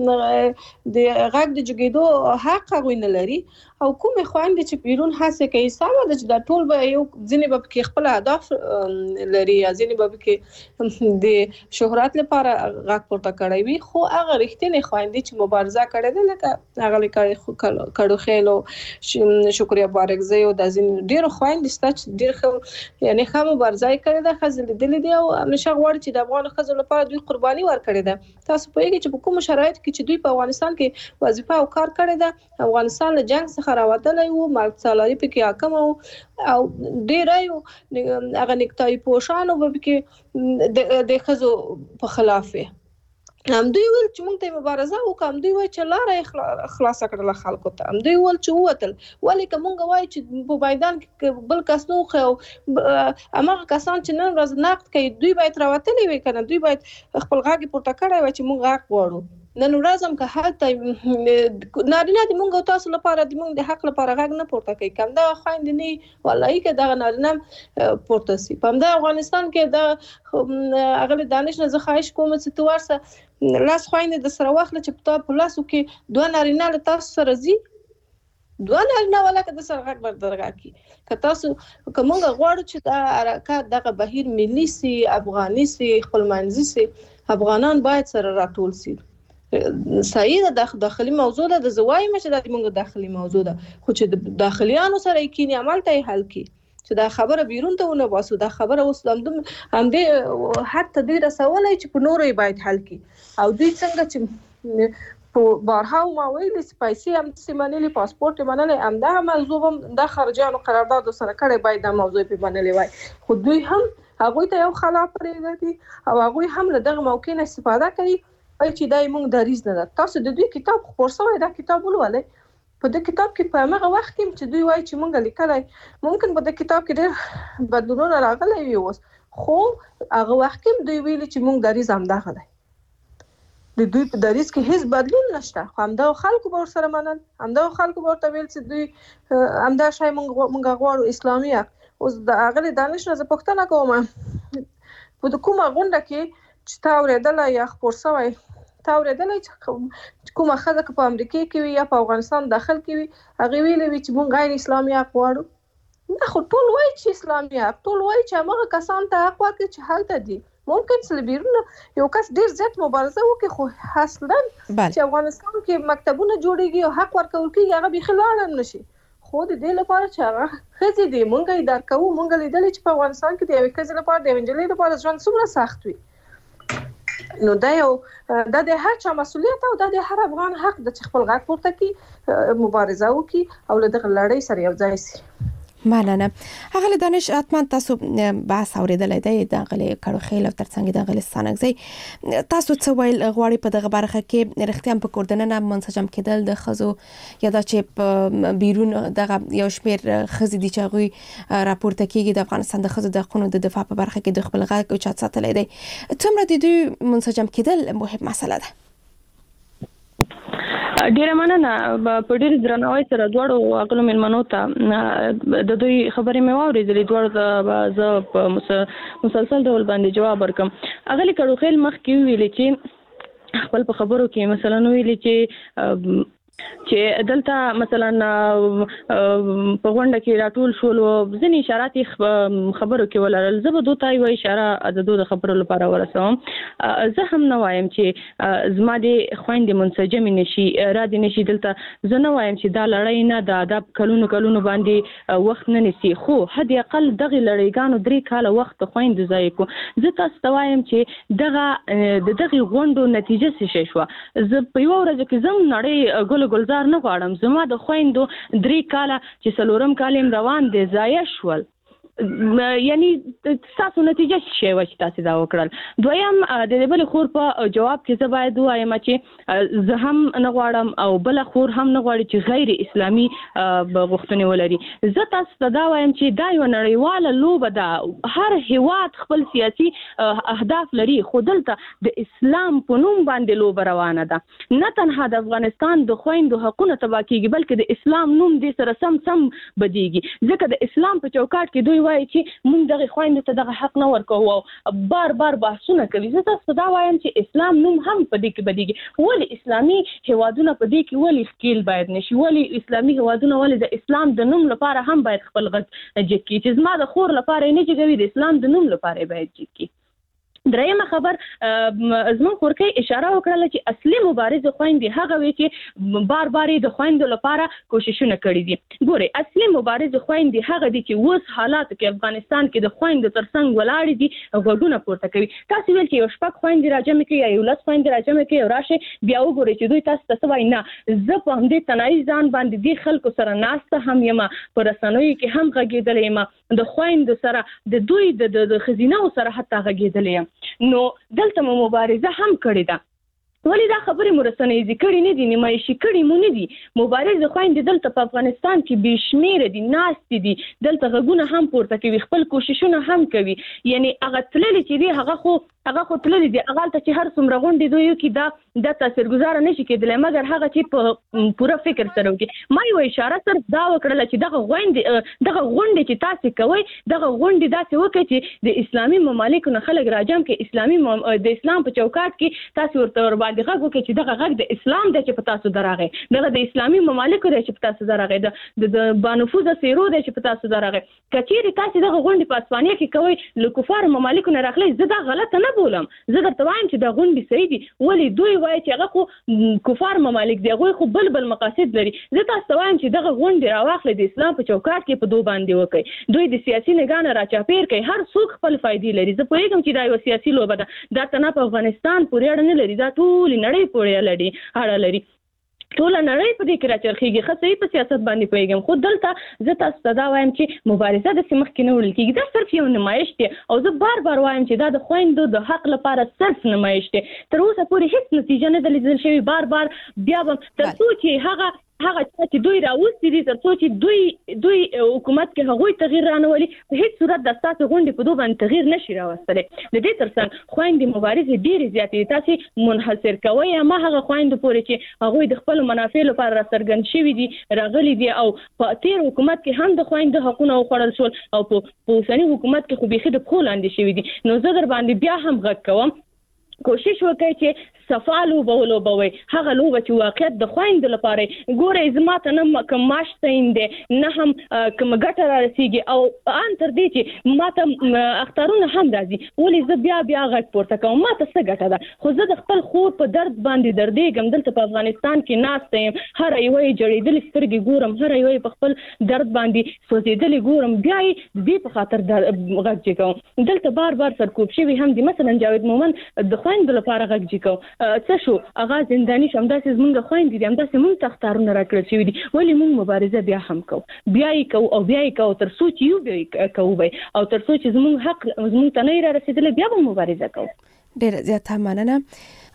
غاګ د جګیدو حق هغه نه لري او کوم خويندې چې بیرون هڅه کوي ساده چې د ټول به یو ځینې به کې خپل اهداف لري یا ځینې به کې د شهرت لپاره غاګ پورته کوي وي خو هغه رښتینی خويندې چې مبارزه کړې ده لکه هغه کړو خېلو شکریا بارکزی او د ځین ډیر خويندې ستاسو ډیر خو یعنی خامو مبارزه کړې ده خزل دلی دی او نشه غواړي چې د افغان خزل لپاره دوی قرباني ورکړي ده تاسو په یوه چې په کوم شرایط کې چې دوی په افغانستان کې وظیفه او کار کړی ده افغانستان له جنگ څخه راوتلی وو ملک سالاري پکې حاکم او ډیرایو هغه نکتای پوشانو به کې د خزو په خلاف هم دوی ول چې موږ ته مبارزه وکم دوی وای چې لاره خلاص کړل خلکو ته هم دوی ول چې وتل ولې کومه وای چې په میدان کې بل کس نو خو امغه کسان چې نن ورځ نقد کوي دوی باید راوتلی وي کنه دوی باید خپل غاګي پورته کړای وای چې موږ غاګ وړو نن ورځ هم که حالت نارینه د موږ تاسو لپاره د موږ د حق لپاره غاګ نه پورته کوي کوم دا خويند نه والله کې دا نارینه پورته سي په د افغانستان کې دا اغلی دانش نه زه خواهش کوم چې تو ورسه لاس خويند د سره واخله چې په لاسو کې دوه نارینه له تاسو سره زی دوه نارینه ولکه د سره غاګ بردرګه کی که تاسو کومه غواړو چې دا حرکت دغه بهیر ملي سي افغاني سي خپلمنځي سي افغانان باید سره راټول سي صحیح ده داخلي موضوع ده د زوایم چې د موږ داخلي موضوع ده خو چې د داخليانو سره کینی عمل ته حل کی چې دا خبره بیرون ته ونه واسو دا خبره اوس هم دې حتی دې رسولای چې په نورې باید حل کی او دوی څنګه چې په بارها ما ویل سپایسي هم سیمانلی پاسپورت منل هم دا موضوع هم د خارجانو قرارداد سره کړي باید دا موضوع په منل وای خو دوی هم هغه ته یو خلاف پرېږدي او هغه هم له دغه موقع نه استفاده کوي چې دای موږ دریز نه ده تاسو د دوی کتاب خورسوي دا کتاب ولولئ په دې کتاب کې په هغه وخت کې چې دوی وایي چې موږ لیکلای ممکن په دې کتاب کې ډېر بدلونونه راغلي وي اوس خو هغه وخت کې دوی ویلي چې موږ دریز همدغه دی د دوی په دریز کې هیڅ بدلون نشته خو همدا خلکو به سره منل همدا خلکو به ورته ویل چې دوی همدا شای موږ غواړو اسلامي اوس د هغه دانش نه پوښتنه کوم په کومه غونډه کې چې تا ورېدل یا خبر شوی تا ورېدل چې کومه خزه په امریکا کې وي یا په افغانستان داخل کې وي هغه ویلي وي چې مونږ غیر اسلامي حق غواړو نه خو ټول وایي چې اسلامي حق ټول وایي چې هغه کسان ته حق ورکړي چې هلته دي ممکن سلبیرونه یو کس ډیر زیات مبارزه وکړي خو اصلا چې افغانستان کې مکتبونه جوړیږي او حق ورکول کېږي هغه به خلال نشي خو د دې لپاره چې هغه خزي دي مونږ یې درک کوو مونږ لیدل چې په افغانستان کې د یو کس لپاره د انجلۍ لپاره ژوند څومره سخت وي نو دا یو د هر چا مسولیت او د هر افغان حق د خپل غږ پورته کی مبارزه وکي او له دغه لړۍ سره یو ځای شي مننه هغه دانش اتمن تاسو بحث اوریدل دی د غلي کړو خیل او ترڅنګ د غلي ستانګزي تاسو څه ویل غواړي په دغه برخه کې رښتیا په کوردننه منسجم کېدل د خزو یا د چې بیرون دغه یو شمیر خزي دي چې غوي راپورته کیږي د افغانستان د خزو د حقوقو د دفاع په برخه کې د خپل غږ او چات ساتلې دی څومره د دوی منسجم کېدل مهم مسله ده ډیره مننه په ډیر درناوي سره دواړو عقلو ملمنو ته د دوی خبرې مې واورېدلې دواړو زه په مسلسل ډول باندې جواب ورکم اغلی کړو خیل مخ کې ویلې چې خپل په خبرو کې مثلا ویلې چې چې دلته مثلا په غونډه کې راټول شول ځینې اشارات خبرو کې ولرل زه به دوی یو اشاره د دوی خبرو لپاره ورسوم زه هم نه وایم چې زما د خويندې منسجم نشي را دي نشي دلته زه نه وایم چې دا لړۍ نه د ادب کلونو باندې وخت نه نسی خو حد اقل دغه لړۍ 3 کاله وخت خويندې ځای کو زه تاسو ته وایم چې دغه غونډو نتیجه څه شوه زه په یو ورځ کې زم نړۍ ګلزار نه غواړم زما د خويندو 3 کاله چې سلورم کال روان دي ضایع شول یعنی تاسو نتیجه شي چې تاسو دا وکړل دویم د دې بل خور په جواب کې زه باید وایم چې زه هم نه غواړم او بل خور هم نه غواړي چې غیر اسلامي غوښتنې ولري زه تاسو ته دا وایم چې دا یو نړیواله لوبه ده هر هیواد خپل سیاسي اهداف لري خو دلته د اسلام په نوم باندې لوبه روانه ده نه تنها د افغانستان د خويندو حقوقونه تبا کیږي بلکې د اسلام نوم دې سره سم بدیږي ځکه د اسلام په چوکاټ کې دوی وایي چې موږ دغه خويندو ته دغه حق نه ورکوو بار بحثونه کوي زه تاسو دا وایم چې اسلام نوم هم په دې کې بدیږي ولی اسلامي هوادونه په دې کې ولی ښکیل باید نشي ولی اسلامي هوادونه ولی د اسلام د نوم لپاره هم باید خپل غږ جګي چې زما د خور لپاره نه جګوي د اسلام د نوم لپاره باید جګي درېمه خبر زمون خورکې اشاره وکړه چې اصلي مبارز خويندې هغه وي چې بار د خويندو لپاره کوششونه کړې دي ګوري اصلي مبارز خويندې هغه دي چې اوس حالات کې افغانستان کې د خويندو ترڅنګ ولاړ دي غوډونه پورته کوي تاسو ویل چې یو شپږ خويندې راجمه کوي یا یو لس خويندې راجمه کوي راشه بیا وګورئ چې دوی تاسو ته وایي نه زه په همدې تنایي ځان باندې دي خلکو سره ناسته هم یم پر رسنوي کې هم غږیدلې یم د خويندو سره د دوی د خزینه سره حتی غږیدلې یم نو دلته مبارزه هم کړې ده ولی دا خبرې مرسنې ذکر نه دي نمایشي کړي مو نه دي مبارز خويندې دلته په افغانستان کې بشمیره دي ناست دي دلته غږونه هم پورته کوي خپل کوششونه هم کوي یعنی هغه تللی چې دی هغه خو تللی دي هغه ته چې هر څومره غونډې دوی کې دا تاثیرګذار نشي کېدلی مګر هغه چې په پوره فکر سره وکړي ما یو اشاره صرف دا وکړله چې دغه غونډې چې تاسو کوي دغه غونډې داسې وکړي چې د اسلامي ممالکو نه خلک راجم کې د اسلام په چوکاټ کې تاسو ورته ور باندې غږ وکړي چې دغه غږ د اسلام د چې په تاسو درغه دغه د اسلامي ممالکو د چې په تاسو درغه د بانفوذ سیرو د چې په تاسو درغه کچېری تاسو دغه غونډې په اسپانیا کې کوي له کفار ممالکو نه راغلي زه دا غلطه نه بولم زه درته وایم چې دا غونډې صحیح دي ولی دوی وایي چې هغه خو کفار ممالک دی هغه خو بل مقاصد لري زه تاسو وایم چې دغه غونډې راواخلې د اسلام په چوکاټ کې په دوه باندې وکړي دوی د سیاسي نگاه راچاپیر کوي هر څوک خپل فائدې لري زه پوهیږم چې دا یو سیاسي لوبه ده دا تنه په افغانستان پورې اړه نه لري دا ټول نړۍ پورې اړه لري ټول نړۍ په دې کې راچرخيږي خاصه په سیاست باندې پیغام خود دلته زه تاسو ته دا وایم چې مبارزه د سیمخ کې نه وړل کېږي دا صرف یو نمایش دی او زه بار وایم چې دا د خويندو د حق لپاره صرف نمایش دی تر اوسه پورې هیڅ نتیجه نه ده لیدل شوې بار بیا به تر څو چې هغه چې دوی راوستي دي تر څو چې دوی حکومت کې هغوی تغییر رانولي په هیڅ صورت د تاسو غونډې په دوه باندې تغییر نشي راوستلی د دې ترڅنګ خويندې مبارزې ډېرې زیاتې تاسو منحصر کوي ما هغه خويندو پورې چې هغوی د خپل منافع لپاره راڅرګند شوي دي راغلي دي او په تیر حکومت کې هم د خويندو حقونه وخوړل شول او په اوسني حکومت کې خو بيخي د پخو لاندې شوي دي نو زه در باندې بیا هم غږ کوم کوشش وکړئ چې صفا لوبوي هغه لوبه چې واقعیت د خويندو لپاره ګورې زما ته نه کوم ماش تیندې نه هم کوم ګټه راسيږي او ان تر دې چې ماته اختارونه هم راځي ولې زه بیا غږ پورته کوم ماته څه ګټه ده خو زه د خپل خور په درد باندې دردېږم دلته په افغانستان کې ناسته یم هر یو جړېدلې سترګې ګورم هر یو په خپل درد باندې سوځېدلې ګورم بیا یې دې په خاطر غږ کوم دلته بار سرکوب شوي هم دي مثلا جاوید مومن د خويندو لپاره غږ جکو څه شو هغه زنداني شم داسې زمونږ خويندې دي هم داسې مونږ تختارونه راکړل شوي دي ولې مونږ مبارزه بیا هم کوو بیا یې کوو تر څو چې یو بیا کوو او تر څو چې زمونږ حق زمونږ ته نه رسیدلی بیا به مبارزه کوو ډېر زیاته مننه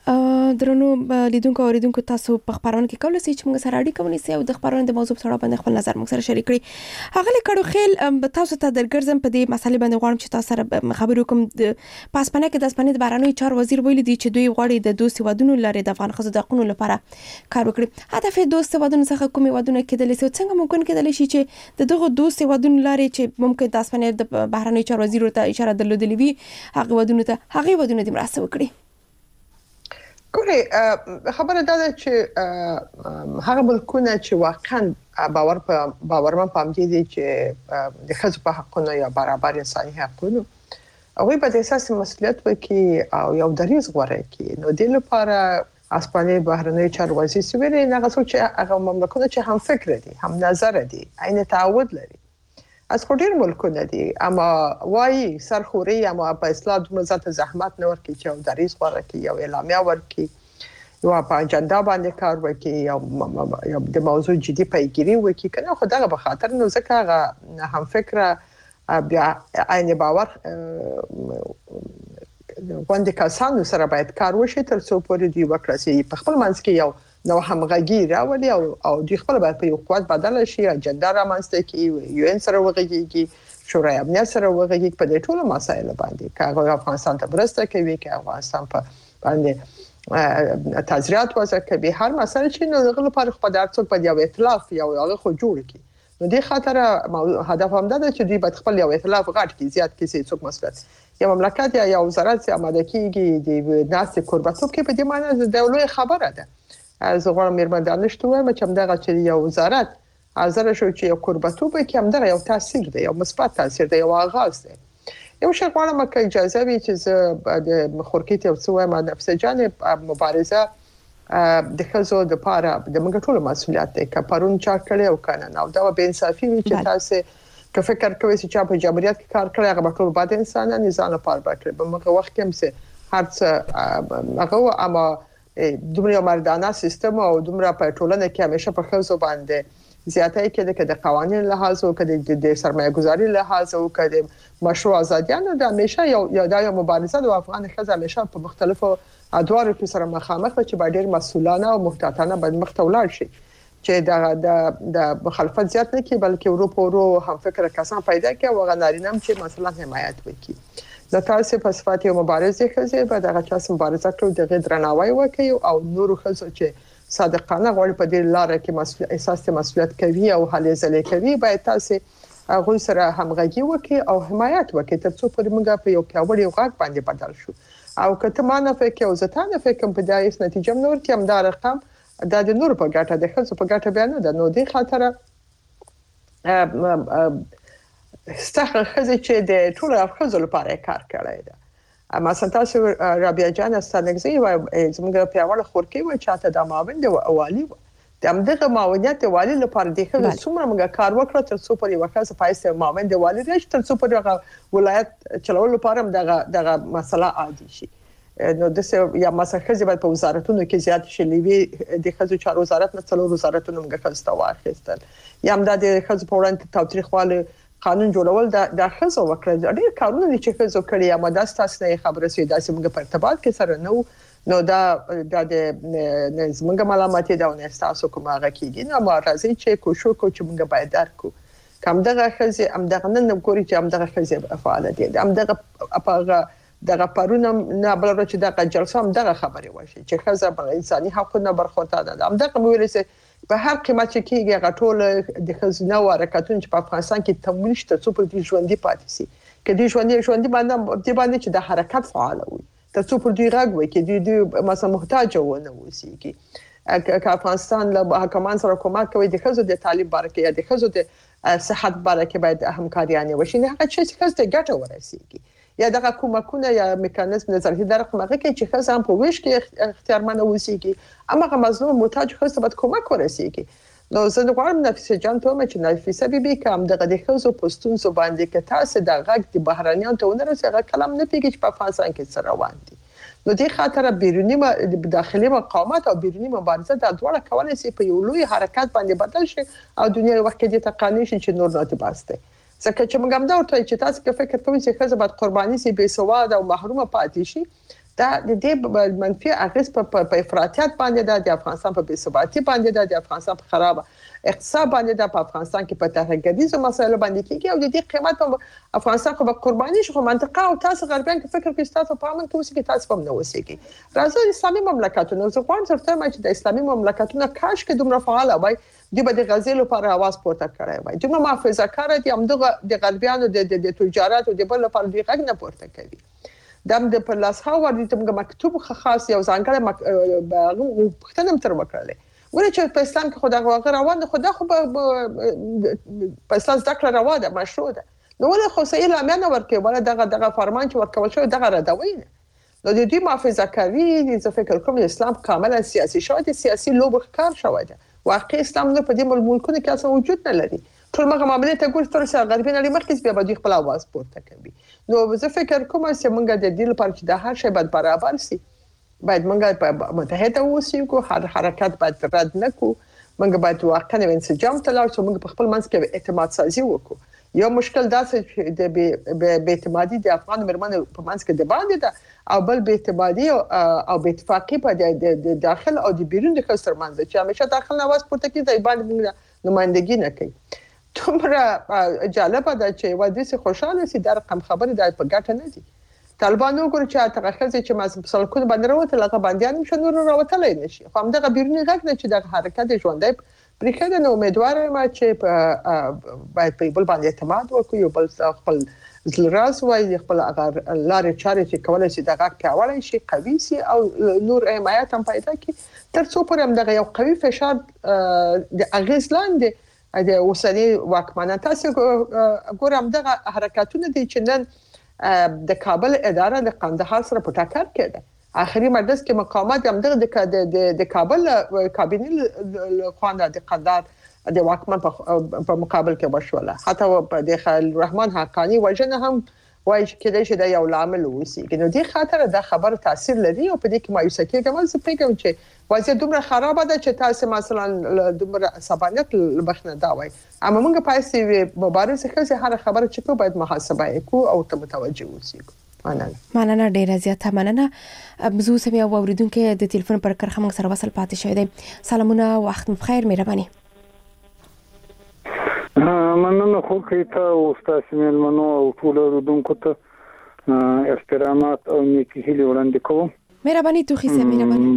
درنو لیدونکو اوریدونکو تاسو په خبرونه کې کولای شئ چې موږ سره اړیکه ونیسئ او د خبرونو د موضوع په اړه باندې خپل نظر موږ سره شریک کړئ هغه لیکړو خیل تاسو ته درګرځم په دې مسلې باندې غواړم چې تاسو سره خبرې وکم په اسپانیا کې د اسپانیا د بهرنیو چارو وزیر ویلي دی چې دوی غواړي د دوه سیوادونو لري د افغان ښځو د حقوقو لپاره کار وکړي هدف یې دوه سیوادونو څخه کومې ودونه کېدلی شي څنګه ممکن کېدلی شي چې د دغه دوه سیوادونو لري چې ممکن د اسپانیا د بهرنیو چارو وزیر ته اشاره درلودلې وي هغه ودونه د مرسته وکړي ګوري خبره ده چې هغه ملکونه چې واقعا باورمن پام دي چې د ښځو په حقونو یا برابر انساني حقونو هغه په اساس مسؤلیت وکړي او یو دریځ غوړي کړي. نو د لپاره اسپانیا بهرنی چارو وزیر سویری نه غوښتل چې هغه مملکتونه چې هم فکر دي هم نظر دي عین تعهد لري از ډیر ملکونه دي اما وایي سرخوري اما په اصلاح د مزات زحمت نه ورکړي چې یو دریځ غوړي کړي یو اعلامیه ورکړي یو په اجنډا باندې کار وکړي یو د موضوع جدي پیګیری وکړي کنه خو دغه به خاطر نو ځکه هغه هم فکره بیا عین باور وند کسانو سره باید کار وشي تر څو پورې دی وکړي په خپل منځ کې یو نو همغږي راولي او د خپل باید په یو قوت بدل شي اجنډا رامنځته کی یو ان سره وغږیږي شورای امنیت سره وغږیږي په دې ټولو مسایلو باندې کاغه افغانستان ته برسته کوي کې افغانستان په باندې تذریات وځه کوي هر مسله چې نو دغه لپاره خو د ارڅوک په یو ائتلاف یو هغه خو جوړ کی نو د خاطر هدف هم ده چې دوی په خپل یو ائتلاف غاټ کې زیات کې څوک مسله یو مملکت یا وزارت چې آماده کیږي د ناس کورباتوب کې په دې معنی د لوی خبره ده از غوړم میرمن دانشتو وایم چې همدغه چې یو وزارت حاضر شو چې یو کورباتوب کې همدغه یو تاثیر دی یو مثبت تاثیر دی یو آغاز دی یو شی غواړم که اجازه وي چې د خورکیت یو څه وایم نفس جان مبارزه د خزو د پاره د موږ ټول مسولیت دی که پرون چا کړي او کنه نو دا به انصافي وي چې تاسو که فکر کوئ چې چا په جمهوریت کې کار کړی هغه ټول بد انسانان نظام لپاره وکړي په موږ وخت کې هم څه هرڅ هغه اما دومره مردانه سیستم او دومره په ټولنه کې همیشه په خزو باندې زیاتای کې د قوانين لحاظ او د سرمایه گذاري لحاظ او د مشروع ازادیانو د همیشه یو د مبارزه د افغان خزه همیشه په مختلفو ادوارو کې سره مخامخ چې باید ډیر مسؤلانه او محتاطانه باید مختولار شي چې د مخالفت زیات نه کی بلکې اروپا هم فکر کسان پیدا کړي او غنارینم چې مثلا حمایت وکړي د تاسو په صفات یو مبارزه خزه به دغه چاس مبارزه کړو د درناوی وکړي او نور خزو چې صادقانه غوړ په دې لار کې احساس مسؤلیت کوي او هلې ځلې کوي باید تاسو هغه سره همغږي وکړي او حمایت وکړي ترڅو پر موږ په یو پیاوړي غاټ باندې بدل شو او کته مانه فکر او زتانه فکر په دایس نتیجه نور کې هم دا رقم د نور په ګټه د خلکو په ګټه بیان نه نو د خاطر ستخه خزه چې د ټول افغانانو لپاره کار کړی دی اما تاسو رابعه جان استانګزي و زموږ په اول خورکی و چاته د ماوند او اوالي د همدغه ماونیت والی لپاره د خلکو څومره موږ کار وکړ تر څو پرې وکړه پایسته ماوند والی راشي تر څو پرې ولایت چلول لپاره دغه مسله عادي شي نو د یا مسخه باید په وزارتونو کې زیات شلوي د خزو چارو وزارت نه څلور وزارتونو موږ خلسته واخیستل یا هم د خزو په وړاندې تاریخواله قانون جوړول د خزو وکړه ډېر کارونه چې خزو کړی اما د تاسو نه خبره سي داسې موږ په ارتباط کې سره نو دا د زمونږ معلوماتي دا نه تاسو کومه کېږي نو راځي چې کوشش کو چې موږ باید درکو کوم دغه خزه هم دغه نن ګوري چې هم دغه خزه فعال دي هم دغه پرونه نه بل ورځ دغه جلسه هم دغه خبره وشي چې خزه په انساني حقوقو برخوردار ده هم دغه ویل په هر قیمت کې کېږي غټول د خزینه او حرکتونو چې په افغانستان کې تمویل شته څو پر دې ژوندۍ پاتې سي کدي ژوندۍ باندې چې د حرکت فعال وي تاسو پر دې راغوي کې د مثلا محتاج ونه وسی کې افغانستان له حکومت سره کومک کوي د خزو د تعلیم برکه یا د خزو د صحت برکه باید همکاریانه وشي نه هغه چې خزو ته ګټه ورسیږي یا دغه کومکونه یا میکانیزم نظري درخمغه کې چې خزه هم په ویش کې اختیارمنه وسیږي اما مظلوم محتاج خزه باید کومک ورسیږي نو زه غواړم نفیسه جان ته چې نفیسه بیبي کوم دغه د خزو پښتون زو باندې کې تاسو د غږ د بهرانيان ته ونرسېږي کلام نه پیږي چې په افغانستان کې سره روان دي نو د خاطر بیرونی داخلي مقاومت او بیرونی مبارزه د دواړه کولای شي په یو لوی حرکت باندې بدل شي او دنیا وخت کې د تقانی شي چې نور نه باسته ځکه چې موږ هم دا ورته چې تاسو کې فکر کوئ چې خزه باید قرباني سي بې سواد او محرومه پاتې شي دا د دې منفي اغیز په افراطیت باندې د افغانستان په بې ثباتي باندې د افغانستان په خراب اقتصاد باندې د افغانستان کې په تهګریزو مسایلو باندې کېږي او د دې قیمت په افغانستان کې به قرباني شي خو منطقه او تاسو غربیان کې فکر کوئ تاسو په امن کې اوسئ تاسو هم نه اوسئ راځي اسلامي مملکتونو زه غواړم چې د اسلامي مملکتونو کاش کې دومره فعال وای دی به د غزل لپاره आवाज پورته کړای وای دومره محافظه کار دي هم د غربیانو د تجارت او د بل لپاره دی غږ نه پورته کوي د په لاس هاور د تمګه مکتوب خاص یو ځانګړی پښتنم تر وکړلې ولې چې په اسلام کې خدای غوغه روان خدا خو په اسلام ذکر روان ده مشروع ده نو ولې خو سې اعلان ورکړي ولا دغه فرمان چې ورکول شو دغه ردوي نه نو د دې محافظه کوي د فکر کوم اسلام کاملا سیاسي شو د سیاسي لوب ښکار شوی ده واقعي اسلام نو په دې ملکونو کې اصلا وجود نه لري ټول مګه معاملې ته ګور تر څو غربي نړۍ مخکې بیا به خپل आवाज پورته کوي نو زه فکر کوم چې موږ د دې لپاره چې د هر شی باید برابر سي باید موږ په متحده اوسو کو هر حرکت باید رد نکو موږ باید واقعا انسجام تلاړ چې موږ په خپل منځ کې اعتماد سازي وکړو یو مشکل دا چې د بې اعتمادي د افغان مرمنو په منځ کې د باندې ده او بل بې اعتمادي او بې اتفاقي په د داخل او د بیرون د خسر منځ چې همیشه داخل نواز پورته کې ځای باندې نمائندګي نه کوي تومره جالب ده چې ودې سه خوشاله سي د رقم خبره د په ګټه نه دي طالبانو ګور چې تغخزه چې مسل کول باندې راوته لکه باندې نشو نور راوتلای نشي خو هم دغه بیرونی غږ نه چې د حرکت ژوندۍ پرېخه نو امیدوار ما چې باید په بل باندې اعتماد وکړو یو بل خپل زلراز وای خپل لارې چارې چې کولای شي دغه کاولای شي قوي سي او نور حمایت هم پیدا کړي تر څو پر هم دغه یو قوي فشار د اغیز لاندې د اوسنی واکمنان تاسو ګورم دغه حرکتونه دي چې نن د کابل اداره د قندهار سره په ټاکر کې ده اخري مجلس کې مقامات هم د کابل کابینې خوانه د قندهار د واکمن په مقابل کې وشوله حتی د خلیل الرحمن حقانی وجنه هم وایي چې د یو لامل وسی کنه د خاطر د خبر تاثیر لري او په دې کې مایوسه کېږم زه فکر چې وضعیت دومره خراب ده چې تاسو مثلا دومره سبانیت لبخنه دا وای اما موږ پاتې مبارزه کوي هر خبره چې کو باید محاسبه وکړو او ته متوجه اوسئ مننه ډیره زیاته مننه بزو سمیا اوریدونکو د ټلیفون پر کرخه موږ سره وصل پاتې شوی دی سلامونه وخت بخیر مهرباني مننه خو کیته او تاسو ملمنو او ټول اوریدونکو ته احترامات او نیکی هیله وړاندې کوم مهرباني توخي سم مهرباني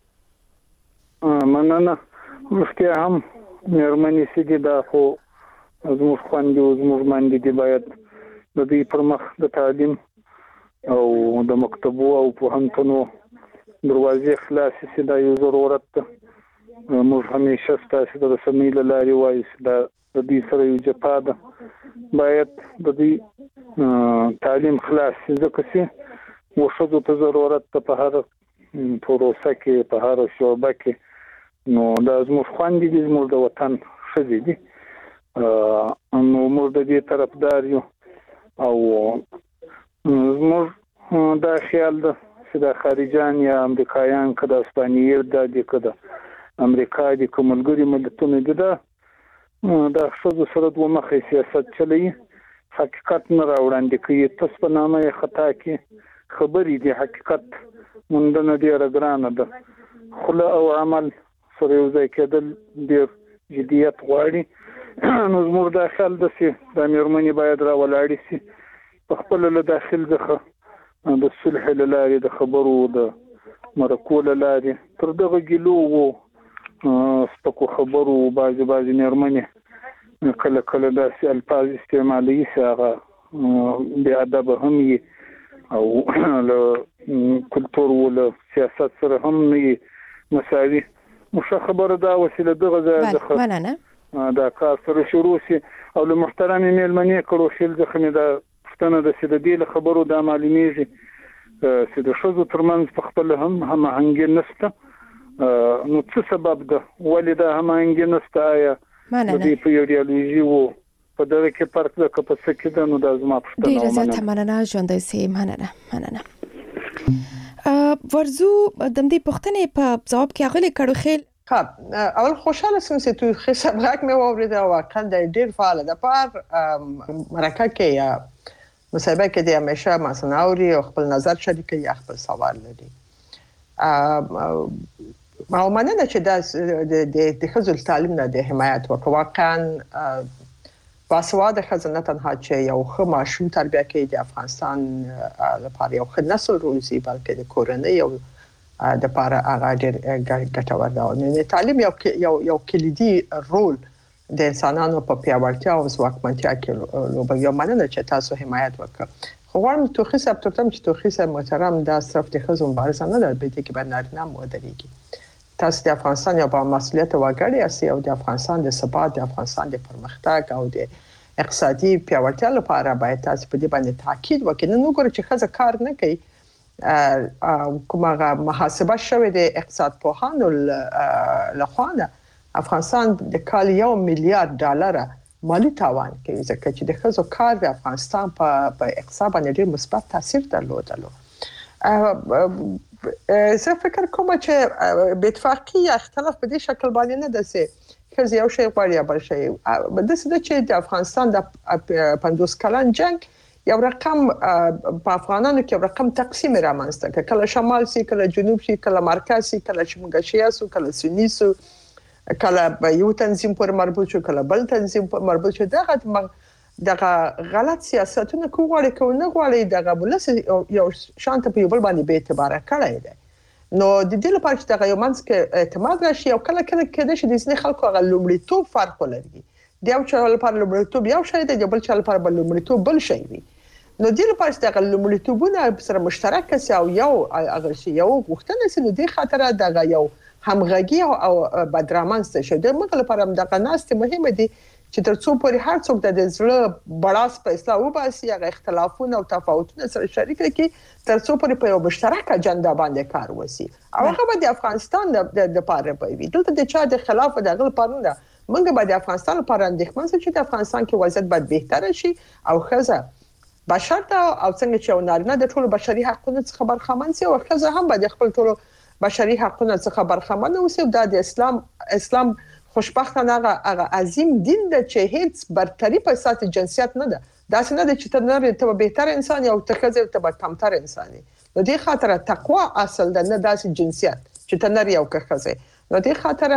مننه مفتي هم مېرمنې سيدي دا خو زموږ خوندې زموږ باندې دی باید د دې پرمخ د تعلیم او د مکتبو او پوهنتونو دروازې خلاصې سي دا یو ضرورت ده موږ همیشه ستاسو د رسمي لارې وایي دا د دې سره یو جپا ده باید د دې تعلیم خلاص ځکه چې وشو ته ضرورت ته په هر پروسه کې په هر شعبه کې نو دا زموږ خوندې دي زموږ د وطن ښځې دي نو موږ د دې طرفدار یو او زموږ دا خیال ده چې د خارجان یا امریکایان کده اسپانییر د کده امریکا د کوملګری ملتونو دي دا ښځو سره دوه مخې سیاست چلی حقیقت نه راوړاندې کوي تاسو په نامه خطا کې خبرې دي حقیقت موندنه ډیره ګرانه ده خله او عمل سره یو ځای کېدل ډیر جدیت غواړي نو زموږ د خیال د سي د مېرمنې باید راولاړې سي په خپل له داخل ځخه د صلح لارې د خبرو د مرکو لارې تر دغه ګلو وو سپکو خبرو بعضی مېرمنې کله کله داسې الفاظ استعمالي هغه بې ادب هم وي او له کلتور ول سیاست سره هم نه مساوي مشه خبره دا وسیله دغه ځای دا کار سره شروع سي او له محترم مېلمنې کړو شل ځخنه دا پښتنه د سیدې له خبرو د معلومیږي چې د شذو ترمنځ په خپل هم هنګ نسته نو څه سبب ده ولې دا هم هنګ نسته یا د په ایډیالوژي وو په دغه کې فرق ده که په څه کې ده نو دا زما پښتنه ډیره زیاته مننه ژوندۍ سي مننه ورزو د دې پښتنې په ځواب کې غلي کړو خیل اول خوشاله سم چې تو حساب راک مې وورید او واقعا د ډیر فعال ده پر مرکه کې یا مصاحبه کې د همیشه مسناوري او خپل نظر شریکي یا خپل سوال لري ما ومننه چې د خزل تعلیم نه د حمایت وکړه واقعا باسواده خزانه تنها چې یو ښه ماشوم تربیه کوي د افغانستان لپاره یو ښه نسل روزي بلکې د کورنۍ یو د لپاره هغه ډېر ګټور ده نو تعلیم یو کلیدي رول د انسانانو په پیاوړتیا او ځواکمنتیا کې لوبوي مننه چې تاسو حمایت وکړه غواړم توخي صاحب چې توخي صاحب محترم دا صرف د ښځو مبارزه نه ده، بلکې کې باید نارینه هم ودرېږي. تاسو د افغانستان یو با مسؤلیت وګړی یاست او د افغانستان د ثبات، د افغانستان د پرمختګ او د اقتصادي پیاوړتیا لپاره باید تاسو په دې باندې تاکید وکړئ. نو ګورئ چې ښځه کار نه کوي، کومه محاسبه شوې د اقتصاد پوهانو لخوا افغانستان د کال $1 میلیارډ مالی تاوان کوي، ځکه چې د ښځو کار د افغانستان په اقتصاد باندې ډېر مثبت تاثیر درلودلو. زه فکر کوم چې بې اتفاقي یا اختلاف په دې شکل باندې نه ده چې ښځې یو شی غواړي یا بل شی. داسې ده چې د افغانستان د 50 کلن جنگ یو رقم په افغانانو کې یو رقم تقسیم رامنځته کړ، کله شمال سي، کله جنوب سي، کله مرکز سي، کله چې موږ شیعه سو، کله سنی سو، کله به یو تنظیم پر مربوط شو، کله بل تنظیم پر مربوط شو. دغه غلط سیاستونه کوي نه غواړي دغه بلس یو شانته په بل باندې به اعتبار کړی دی. نو د دې لپاره چې دغه یو منځ کې اعتماد راشي او کله کېدای شي د ځینې خلکو هغه لومړیتوب فرق ولري. د یو چا لپاره لومړیتوب یو شی دی، د بل چا لپاره بل لومړیتوب بل شی وي. نو د دې لپاره چې دغه لومړیتوبونه سره مشترک شي او یو اگر شي یو غوښتنه سي، نو د خاطر دغه یو همغږي او بدرامنځته شي. د موږ لپاره دغه ناست مهمه دي چې ترڅو پورې هر څوک د زړه بڑاس په اصلاح وباسي، هغه اختلافونه او تفاوتونه سره شریک کړي، ترڅو پورې په یو مشترک اجنډا باندې کار وشي او هغه به د افغانستان د پاره وي. دلته د چا د خلاف دغه لپاره نه، موږ به د افغانستان لپاره اندېښمن شو چې د افغانستان کې وضعیت باید بهتر شي او ښځه بشر ته او څنګه چې نارینه د ټولو بشري حقوقو څخه برخمن شي او ښځه هم باید خپل ټولو بشري حقوقو څخه برخمن اوسي. دا د اسلام خوشبختانه هغه عظیم دین د چې هیڅ برتری په اساس جنسیت نه ده. دا څنګه د چې ته بهتر انسان او ته ښځه ته کمتر انسان. نو دې خاطر تقوا اصل ده، نه داسې جنسیت چې ته نر یو ښځه. نو دې خاطر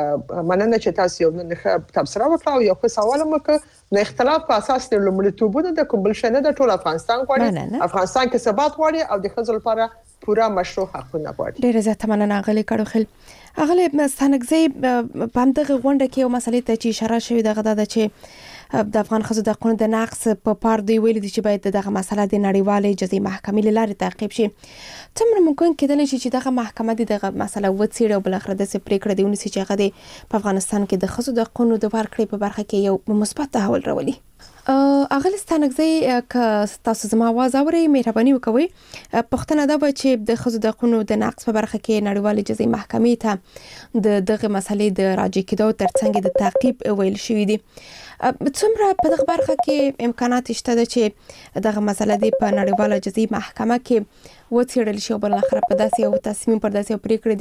مننه چې تاسو یو نه تبصره وکړه او یو څه سوال وکړ. نو اختلاف په اساس د لومړیتوبونو د کوم بل شي نه د ټول افغانستان غواړي، افغانستان کې ثبات غواړي او د ښځو لپاره پورا مشروع حقونه غواړي. ډیره زیاته مننه غلي کړو خل اغلی ستانګزي په همدغه غونډه کې یو مسلې ته چې اشاره شوې ده چې د افغان ښځو د حقوقو د نقض په پار دی ویل دي چې باید دغه مسله د نړیوالې جزایي محکمې لارې تعقیب شي. څومره ممکن کېدلی شي چې دغه محکمه دغه مسله وڅېړي او بل اخر د پریکړه دی ونیسي چې هغه په افغانستان کې د ښځو د حقوقو د ورکړې په برخه کې یو مثبت تحول راولي. اغلی ستانګزي که تاسو زما आवाज اورئ مهرباني وکوئ. پښتنه دا و چې د ښځو د حقوقو د نقض په برخه کې نړیوالې جزایي محکمې ته دغه مسلې د راجع کېدو ترڅنګ د تعقیب ویل شوی دی. څومره په دغه برخه کې امکانات شته چې دغه مسله دی په نړیواله جزایي محکمه کې وڅېړل شي او بل اخر په داسې یو تصمیم پر داسې پریکړه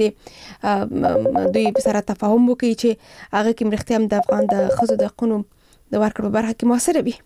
دی دوی سره تفاهم وکړي چې هغه کې مرختیا هم د افغان د ښځو د حقوقو د ورکړې برخه کې موثره وي.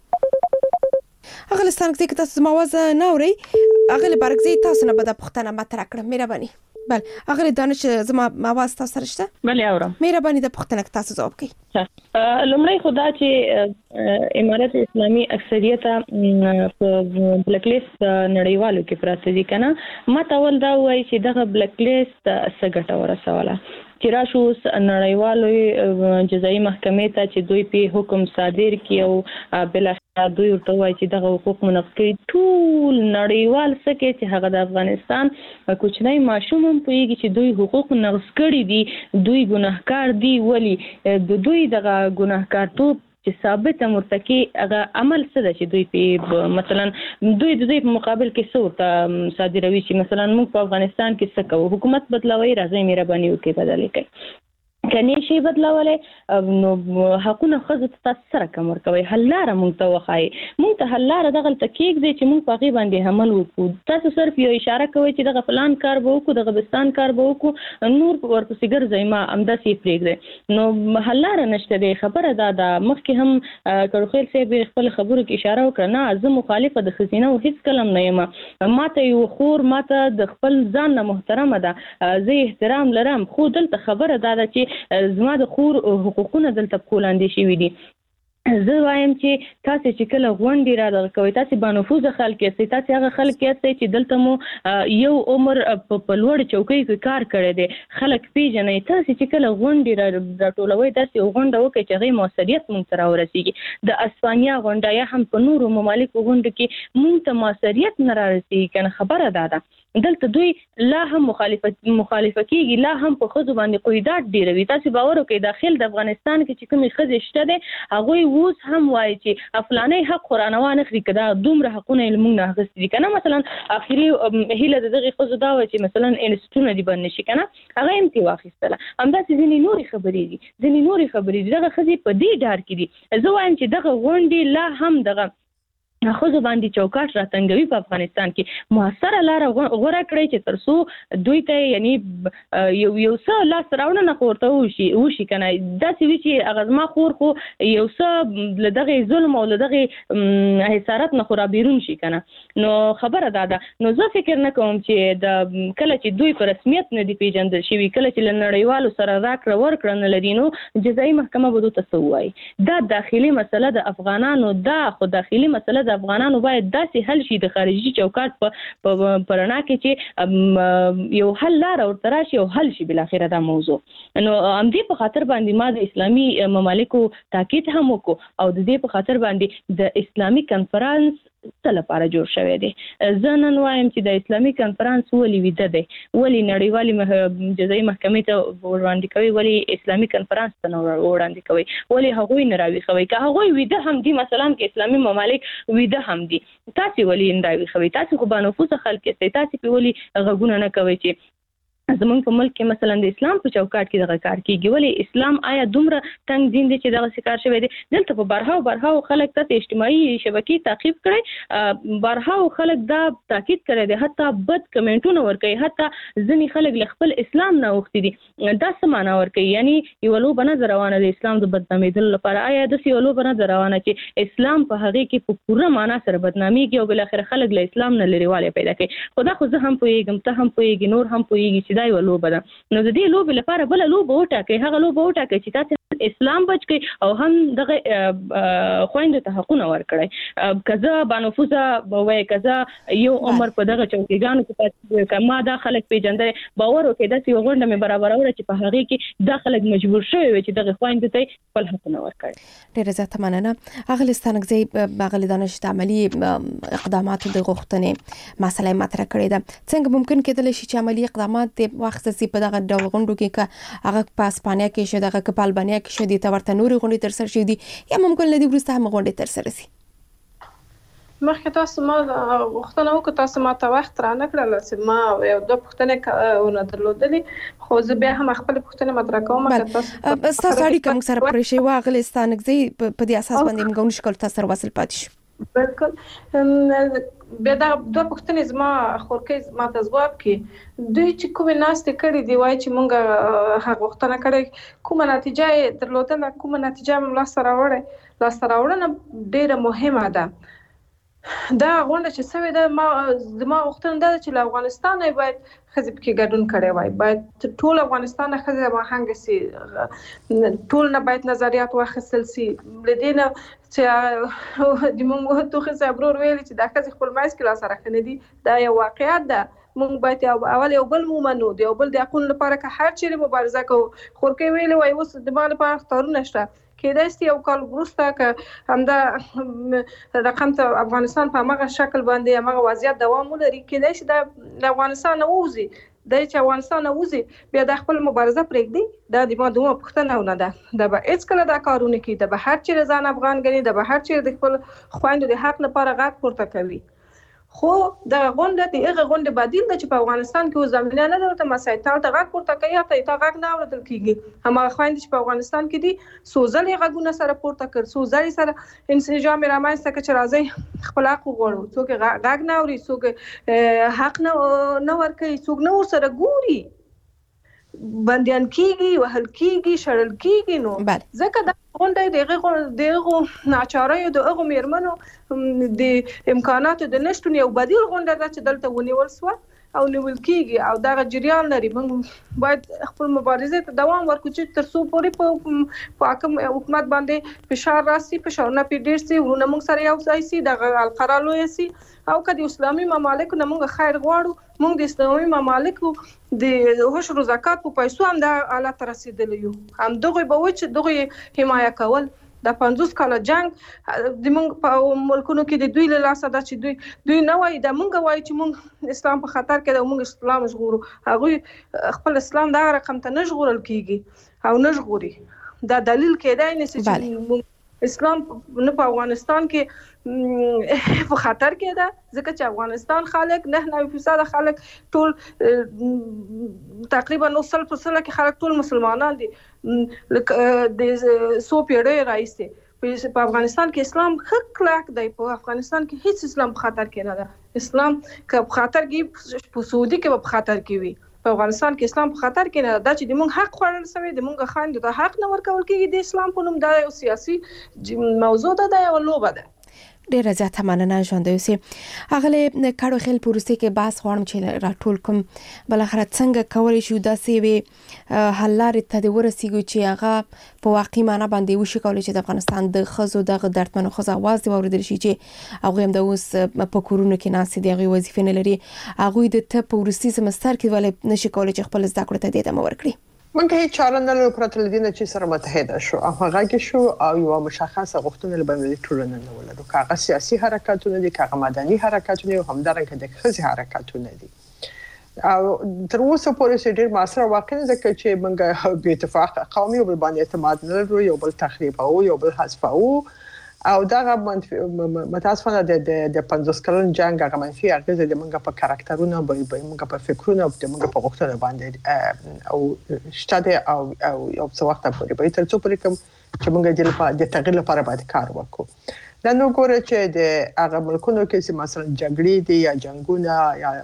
هغه لستانګزي کې تاسو زما आवाज نه اورئ، هغه لبرګزي تاسو نه بده پښتنه مطرح کړم مهرباني. بل هغه دانش زما आवाज تاسو سره شته؟ بله اورم. مهرباني د پښتنه تاسو جواب کړئ. لومړی خدا چې امارت اسلامي اکثریت په بلیک لیست نړیوالو کې پراته دي کنه، ما تاول دا وایي چې دغه بلیک لیست څه ګټه ورسوله چې راشو نړیوالو جزایي محکمې ته چې دوی په حکم صادر کړي او بل دوی ورته وایي چې دغه حقوق منعقد کړي. ټول نړیوال څه کې چې هغه د افغانستان کوچنی ماشوم هم پوهیږي چې دوی حقوق نقض کړي دي، دوی ګناهکار دي. ولی د دوی دغه ګناهکارتوب چې ثابت مرتکي هغه عمل څه ده چې دوی په مثلا دوی د دې په مقابل کې څه ورته صادروي چې مثلا موږ په افغانستان کې څه کوو، حکومت بدلوي، راځي مهرباني وکړئ بدلې کړئ. کني شي بدلولې نو حقونه ښځو ته تاسو سره کوم ورکوي، حل لاره مونږ ته وښایي. مونږ ته حل لاره دغه تکیک دی چې مونږ په هغې باندې عمل وکړو. تاسو صرف یو اشاره کوئ چې دغه فلان کار به وکړو، دغه بستان کار به وکړو، نور ورپسې ګرځئ، ما همداسې یې پرېږدئ. نو حل لاره نشته دی. خبره دا ده مخکې هم کړوخیل صاحب خپل خبرو کې اشاره وکړه، نه زه مخالفه د ښځینه هیڅ کله هم نه یم. ما ته یو خور ما ته د خپل ځان نه محترمه ده، زه احترام لرم، خو دلته خبره دا ده چې زما د خور حقوقونه دلته په لاندې شوي دي. زه وایم چې تاسو چې کله غونډې را دغه کوي تاسو بانفوذ خلک یې تاسو هغه خلک یې چې دلته مو یو عمر په لوړ چوکۍ کې کار کړی دی خلک پیژنې تاسو چې کله غونډې را ټولوي تاسو غونډه وکړئ چې هغه موثریت مونږ ته راورسیږي د اسپانیا غونډه یا هم په نورو ممالکو غونډه کې مونږ ته موثریت نه رارسیږي کنه خبره ده دلته دوی لا هم مخالفه کیږي لا هم په خزو باندې قیودات ډیروي تاسو باور وکړئ داخل د افغانستان کې چې کومې خزې شته دي هغه اوس هم وایي چې افلاني حق قرانوان اخري کدا دومره حقونه موږ نه غوښتي کنه مثلا اخري هله دغه خزو دا و چې مثلا انستیتوټونه دی باندې شي کنه هغه امتی واخیستله همدا ځینې نوري خبرې دي دغه خزې په دې ډار کې دي زه وایم چې دغه غونډې لا هم دغه خو باندې چوکاټ راتنګوي په افغانستان کې موثره لار غوړه کړی چې ترڅو دوی ته یعنی یو څه لاس راوړنه نه خورته وشي کنه دا چې وی چې هغه ما خور خو یو څه لدغه ظلم او لدغه حسارت نه خورا بیرون شي کنه نو خبره ده نو زه فکر نه کوم چې د کله چې دوی په رسمیت نه دی پیژندل شوی کله چې لنړیوالو سره راکړه ورکړه نه لدینو جزایي محکمه به دوی تسوي دا داخلي مسله د افغانانو دا خو داخلي مسله افغانانو باید داسې حل شي د خارجي چوکاټ په پرنا کې چې یو حل لار ورته راشي او حل شي بل اخره دا موضوع نو همدې په خاطر باندې ما د اسلامي ممالکو تاکید هم وکړو او د دې په خاطر باندې د اسلامي کنفرانس څه لپاره جوړ شوی دی زه نن وایم چې د اسلامي کنفرانس ولې ویده دی ولې نړیوالې جزایي محکمې ته وړاندې کوي ولې اسلامي کنفرانس ته نه وړاندې کوي ولې هغوی نه راویښوي که هغوی ویده هم دي مثلا که اسلامي ممالک ویده هم دي تاسو ولې نه راویښوي تاسو خو بانفوذ خلک یاست تاسو په ولې غږونه نه کوي چې زمونږ په ملک کې مثلا د اسلام په چوکاټ کې دغه کار کیږي ولې اسلام آیا دومره تنگ دین دی چې دغه کار شوی دی دلته په برهاو خلک ته اجتماعي شبکې تعقیب کړي برهاو خلک دا تاکید کړي دي حتی بد کمنټونه ورکوي حتی ځینې خلک له خپل اسلام نه وختي دي دا څه معنا ورکوي یعنی یو لوبه نه روانه د اسلام د بدنامیدلو لپاره آیا د یو لوبه نه روانه چې اسلام په هغه کې په پوره معنا سره بدناميږي او بل اخر خلک له اسلام نه لريواله پیدا کوي خدا خو زه هم پوهیږم ته هم پوهیږي نور هم پوهیږي دا یو لوبه ده نو د دې لوبې لپاره بل لوبه وټاکئ هغه لوبه وټاکئ چې تاسو اسلام بچ کی او هم دغه خويند ته حقونه ورکړي کزه بانفوزه وای کزه یو عمر په دغه چوکیګانو کې کما دا خلک پیجندل باور وکړي د سی وګړه مې برابر اور چې په هغه کې دا خلک مجبور شوی چې دغه خويند ته خپل حقونه ورکړي ډیره زیاته مننه اغلستانګزي باغلی دانش عملی اقدامات د غوښتنې مسله مطرح کړې ده څنګه ممکن کېدل شي چې عملی اقدامات د وخت سي په دغه ډول غونډو کې هغه په اسپانیا کې شه دغه په البانیا کې شه دي ته ورته نوري غونډې تر سره شي دي یا ممکن لدی ورسته هم غونډې تر سره شي مخکې تاسو ما غوښتنه وکړه تاسو ما ته وخت را نه کړل چې ما یو دوه پوښتنې ونه درلودلې خو زه بیا هم خپل پوښتنه مطرح کوم چې تاسو اړیکه موږ سره پرې شي واغلستانګزي په دې اساس باندې موږ نشکل تاسو سره وصل پاتې شو بالکل بیا دا دوه پوښتنې زما خورکې ما ته ځواب کړي دوی چې کومه ناشته کړې دی وای چې مونږه هغه وختونه کړې کومه نتیجه درلودله کومه نتیجه موږ سره وړه ډیره مهمه ده دا غونډه چې سوي ده زما وختونه ده چې افغانستان باید خزب کې ګډون کړي وای باید ټول افغانستان خزب هنګ سي ټول نه باید نظریات واخیستل سي لدينا چې د مونږ ته خبرور ویل چې دا خزب خپل مایس کې لا سره خنه دي دا یو واقعیت ده مونږ باید اول یو بل مومنو دی یو بل د حقوقو لپاره که هر چیرې مبارزه کوو خورکې ویل وای اوس د مال لپاره اختارونه شته کېدای شي یو کال وروسته که همدا رقم ته افغانستان په هغه شکل باندې هغه وضعیت دوام ولري کېدای شي د افغانستان ووزي د چې افغانستان ووزي بیا د خپل مبارزه پرېږدي دا د ما دوه پښتنه نه ده د به هیڅ کله دا کارونه کوي د به هر چیرې ځان افغان غني د به هر چیرې د خپل خويندو د حق لپاره غږ پورته کوي خو د غونډه د هغه غونډه بدیل د چې په افغانستان کې زمينه نه درته مسایتال ته غږ پورته کوي ته غږ نه اورېدل کیږي هغه خويند چې په افغانستان کې دي سوزل غږونه سره پورته کړ سوزل سره انسجام رامنځته کړ چې راځي خپل حق وغواړو څوک غږ نه اوري څوک حق نه ورکوي څوک نه سره ګوري بنديان کیږي وهل کیږي شړل کیږي نو ځکه دا غونډه دغه ناچارۍ د هغه میرمنو د امکاناتو د نشټون یو بدیل غونډه ده چې دلته ونیول سو او نیول کیږي او دا جریان لري. موږ باید خپل مبارزه ته دوام ورکړو چې تر څو پورې په حاکم حکومت باندې فشار راسي، فشارونه په ډیر سي، ورونه موږ سره یو ځای سي، د القرار لوی سي او کله اسلامي ممالک نه موږ خیر غواړو. موږ د اسلامي ممالکو د عشر زکات په پیسو هم د حالت رسیدلی یو. هم دغه به و چې دغه حمایه کول د 50 کاله جنگ د موږ په ملکونو کې د دوی له لاسه دا چې دوی نه وایي د موږ وایي چې موږ اسلام په خطر کې د موږ اسلام ژغورو. هغه خپل اسلام دا رقم ته نه ژغورل کیږي او نه ژغوري. دا دلیل کېدای نه چې اسلام نه په افغانستان کې په خطر کې ده، ځکه چې افغانستان خلک 99% خلک ټول تقریبا 90% کې خلک ټول مسلمانان دي. د 100 پیړۍ راځي په افغانستان کې اسلام خلک دی. په افغانستان کې هیڅ اسلام په خطر کې نه ده. اسلام که په خطر کې په سعودي کې په خطر کې وي، په افغانستان کې اسلام په خطر کې نه ده. چې د موږ حق خوړل شوی، د موږ خاندو ته حق نه ورکول کېږي. د اسلام په نوم دا یو سیاسي موضوع ده، یو لوبه ده. ډیره زیاته مننه ژوند اوسئ. اغله کډو خل پروسې کې باس غواړم چې راټول کوم بل اخر څنګه کولای شو داسې وي حل لارې ته د ورسیږي چې هغه په واقعي معنی باندې وشي کولای چې د افغانستان د خزو د دردمنو خزو आवाज دی اوریدل شي چې هغه هم د اوس په کورونو کې ناس دي، هغه وظیفه نه لري، هغه د ته په ورسي سمستر کې ولې نشي کولای چې خپل زده کړه ته د ادامه ورکړي. موږ هیڅ چاره نه لرو پرته له دې چې سره متحده شو، هغه کې شو او یو مشخصه غوښتنه له بین ټولنه نه ولرو. کاغه سیاسي حرکتونه دي، کاغه مدني حرکتونه او همدارنګه د خزي حرکتونه دي. او تر اوسه پورې ډېر ماسره واقع نه ځکه چې موږ به اتفاق قومي او باندې اعتماد نه لرو، یو بل تخریب او یو بل حذف او دا متاسفانه د 50 کلن جنگ هغه منفي اغیزه د موږ په کاراکټرونو موږ په فکرونو او د موږ په غوښتنو باندې او شته او یو څه وخت پورې به تر څو پورې کوم چې موږ د تغیر لپاره باید کار وکړو. دا نو ګوره چې د هغه ملکونو کې چې مثلا جګړې دي یا جنگونه یا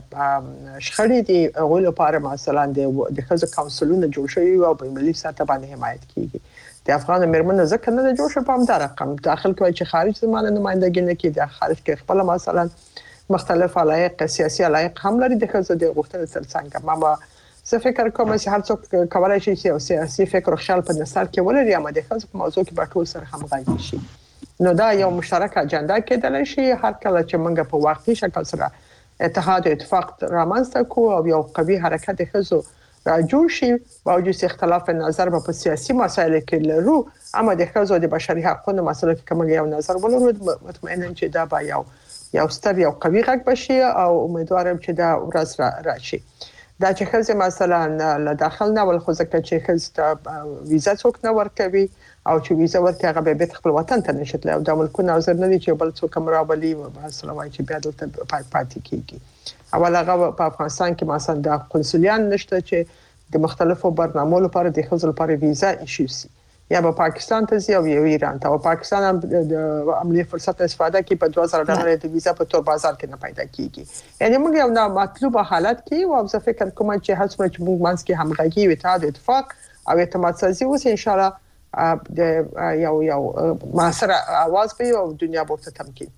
شخړې دي، هغه لپاره مثلا د خزو کونسلونه جوړ شوي او په ملي سطح باندې حمایت کیږي. د افغان میرمنو ځکه نه جوړ شو په همدا رقم داخل کوي چې خارج زمانه نمائندګي نه کوي، د خارج کې خپل مثلا مختلف علایق سیاسي علایق هم لري د خزو د غوښتنې ترڅنګ. ما زه فکر کوم چې هر څوک کولای شي چې سیاسي فکر او خیال په نظر کې ولري، اما د خزو په موضوع کې به ټول سره همغږي شي. نو دا یو مشترک اجنډا کېدلی شي. هر کله چې موږ په واقعي شکل سره اتحاد او اتفاق رامنځته کوو او یو قوي حرکت خزو جوړ شي، باوجود اختلاف نظر په سیاسي مسایلو کې لرو، اما د خزو د بشري حقوقو مسله کې کوم یو نظر ولرو، مطمئنم چې دا به یو ستر یو قوي غږ بشي او امیدوارم چې دا ورځ راشي. دا چې خزه مثلا له داخل نه ول خو ځکه چې خزه ویزا څوک نه ورکوي او چې ویزا ورکړي هغه به خپل وطن ته نشي تللی او د ملکونو نظر نه دي چې بل څوک مرابلي مثلا وایي چې بیا دلته پاتې کیږي. اول هغه په افغانستان کې مثلا د قونسلیان نشته چې د مختلفو برنامو لپاره د خزو لپاره ویزا ایشو شي، یا به پاکستان ته ځي او یا ایران ته. او پاکستان هم د عملی فرصت استفاده کوي، په $2000 د ویزا په تور بازار کې نه پیدا کیږي. یعنی موږ یو نامطلوبه حالت کې او زه فکر کوم چې هڅه چې موږ منځ کې همغږي او اتحاد اتفاق او اعتماد سازي وس ان شاء الله د یو معاصره आवाज به او دنیا به ته تمکین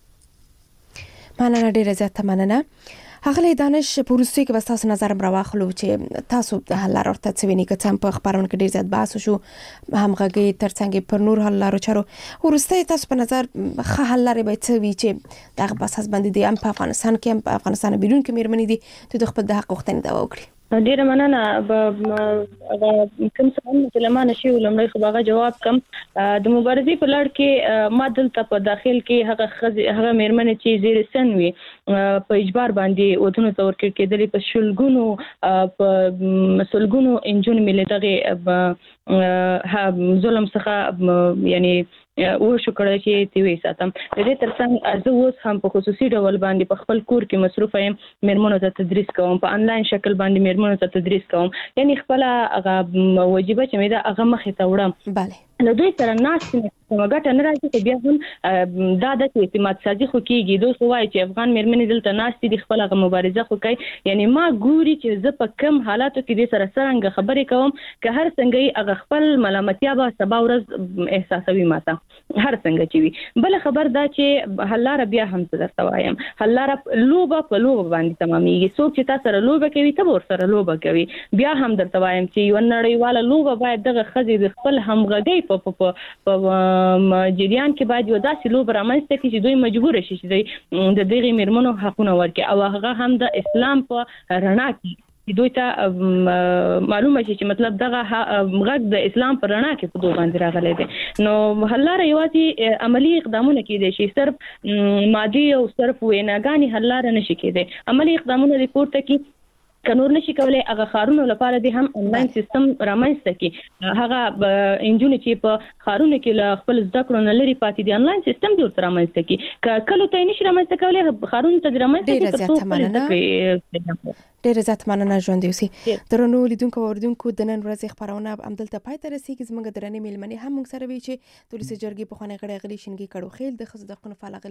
کوي. مننه ډیره زیاته مننه. هغه دانش پروسې کې تاسو نظر راوخلو چې تاسو د حل لارو ته څویني که څم په خبرونه کې ډیر زیات بحث شو، همغږي ترڅنګ پر نور حل لارو چارو ورسته تاسو په نظر خه حل لارې به څه وي چې دغه بحث باندې د ام په افغانستان کې هم په افغانستان بیرون کې مېرمنې دي ته د خپل د حق غوښتنې دا وکړي. ډیره مننه. کوم څه چې لمانه شي ولمړی خو هغه جواب کم د مبارزې په لړ کې ما دلته په داخل کې هغه مېرمنې چې زیر سن وي په اجبار باندې ودونو تور کېدلې په شلګونو په مسلګونو انجون ملي دغه ظلم څخه یعنی وشو کړی چې تیوي ساتم. د دې ترڅنګ زه اوس هم په خصوصي ډول باندې په خپل کور کې مصروف یم، مېرمنو ته تدریس کوم، په انلاین شکل باندې مېرمنو ته تدریس کوم، یعنی خپل هغه واجبه چې مې دا هغه مخې ته وړم. بله نو دوی سره ناست مګټه نه راځي چې بیا هم دا د اعتماد سازي خو کېږي دوی خو وایي چې افغان مېرمنې دلته ناست دي خپل هغه مبارزه خو کوي یعنی ما ګوري چې زه په کم حالاتو کې د سره څنګه خبرې کوم که هر څنګه هغه خپل ملامتیا به سبا ورځ احساسوي ماته هر څنګه چې وي بل خبر دا چې حلاره بیا هم څه درته وایم حلاره لوبه په لوبه باندې تمامېږي څوک چې تاسو سره لوبه کوي ته ور سره لوبه کوي بیا هم درته وایم چې یو نړیواله لوبه باید دغه خزې د خپل همغږي په جریان کې باید یو داسې لوب رامنځته کړي چې دوی مجبور شي چې د دغه میرمنو حقونه ورکړي او هغه هم د اسلام په رڼا کې دوی ته معلومه شي چې مطلب دغه غږ د اسلام په رڼا کې په دوه باندې راغلی دی نو حلاره یوازې عملی اقدامونه کېدای شي صرف مادي او صرف ویناګانې حلاره نشي کېدای عملی اقدامونه د پورته کې کنور نشي کولای هغه خارونو لپاره د هم انلاین سیستم رامنځته کی هغه انجونې چې په خارونو کې له خپل زده کړو نه لري پاتې دي انلاین سیستم د ورته رامنځته کی کله ته نشي رامنځته کولای خارونو ته رامنځته کی ډېر زیات مننه ژوند اوسئ درنو لیدونکو او اوریدونکو د نن ورځې خبرونه همدلته پای ته رسیږي زموږ درنې میلمنې هم موږ سره وی چې د ولس جرګې په خانه غړي غلي شینګي کړو خیل د خزو د قانون فعال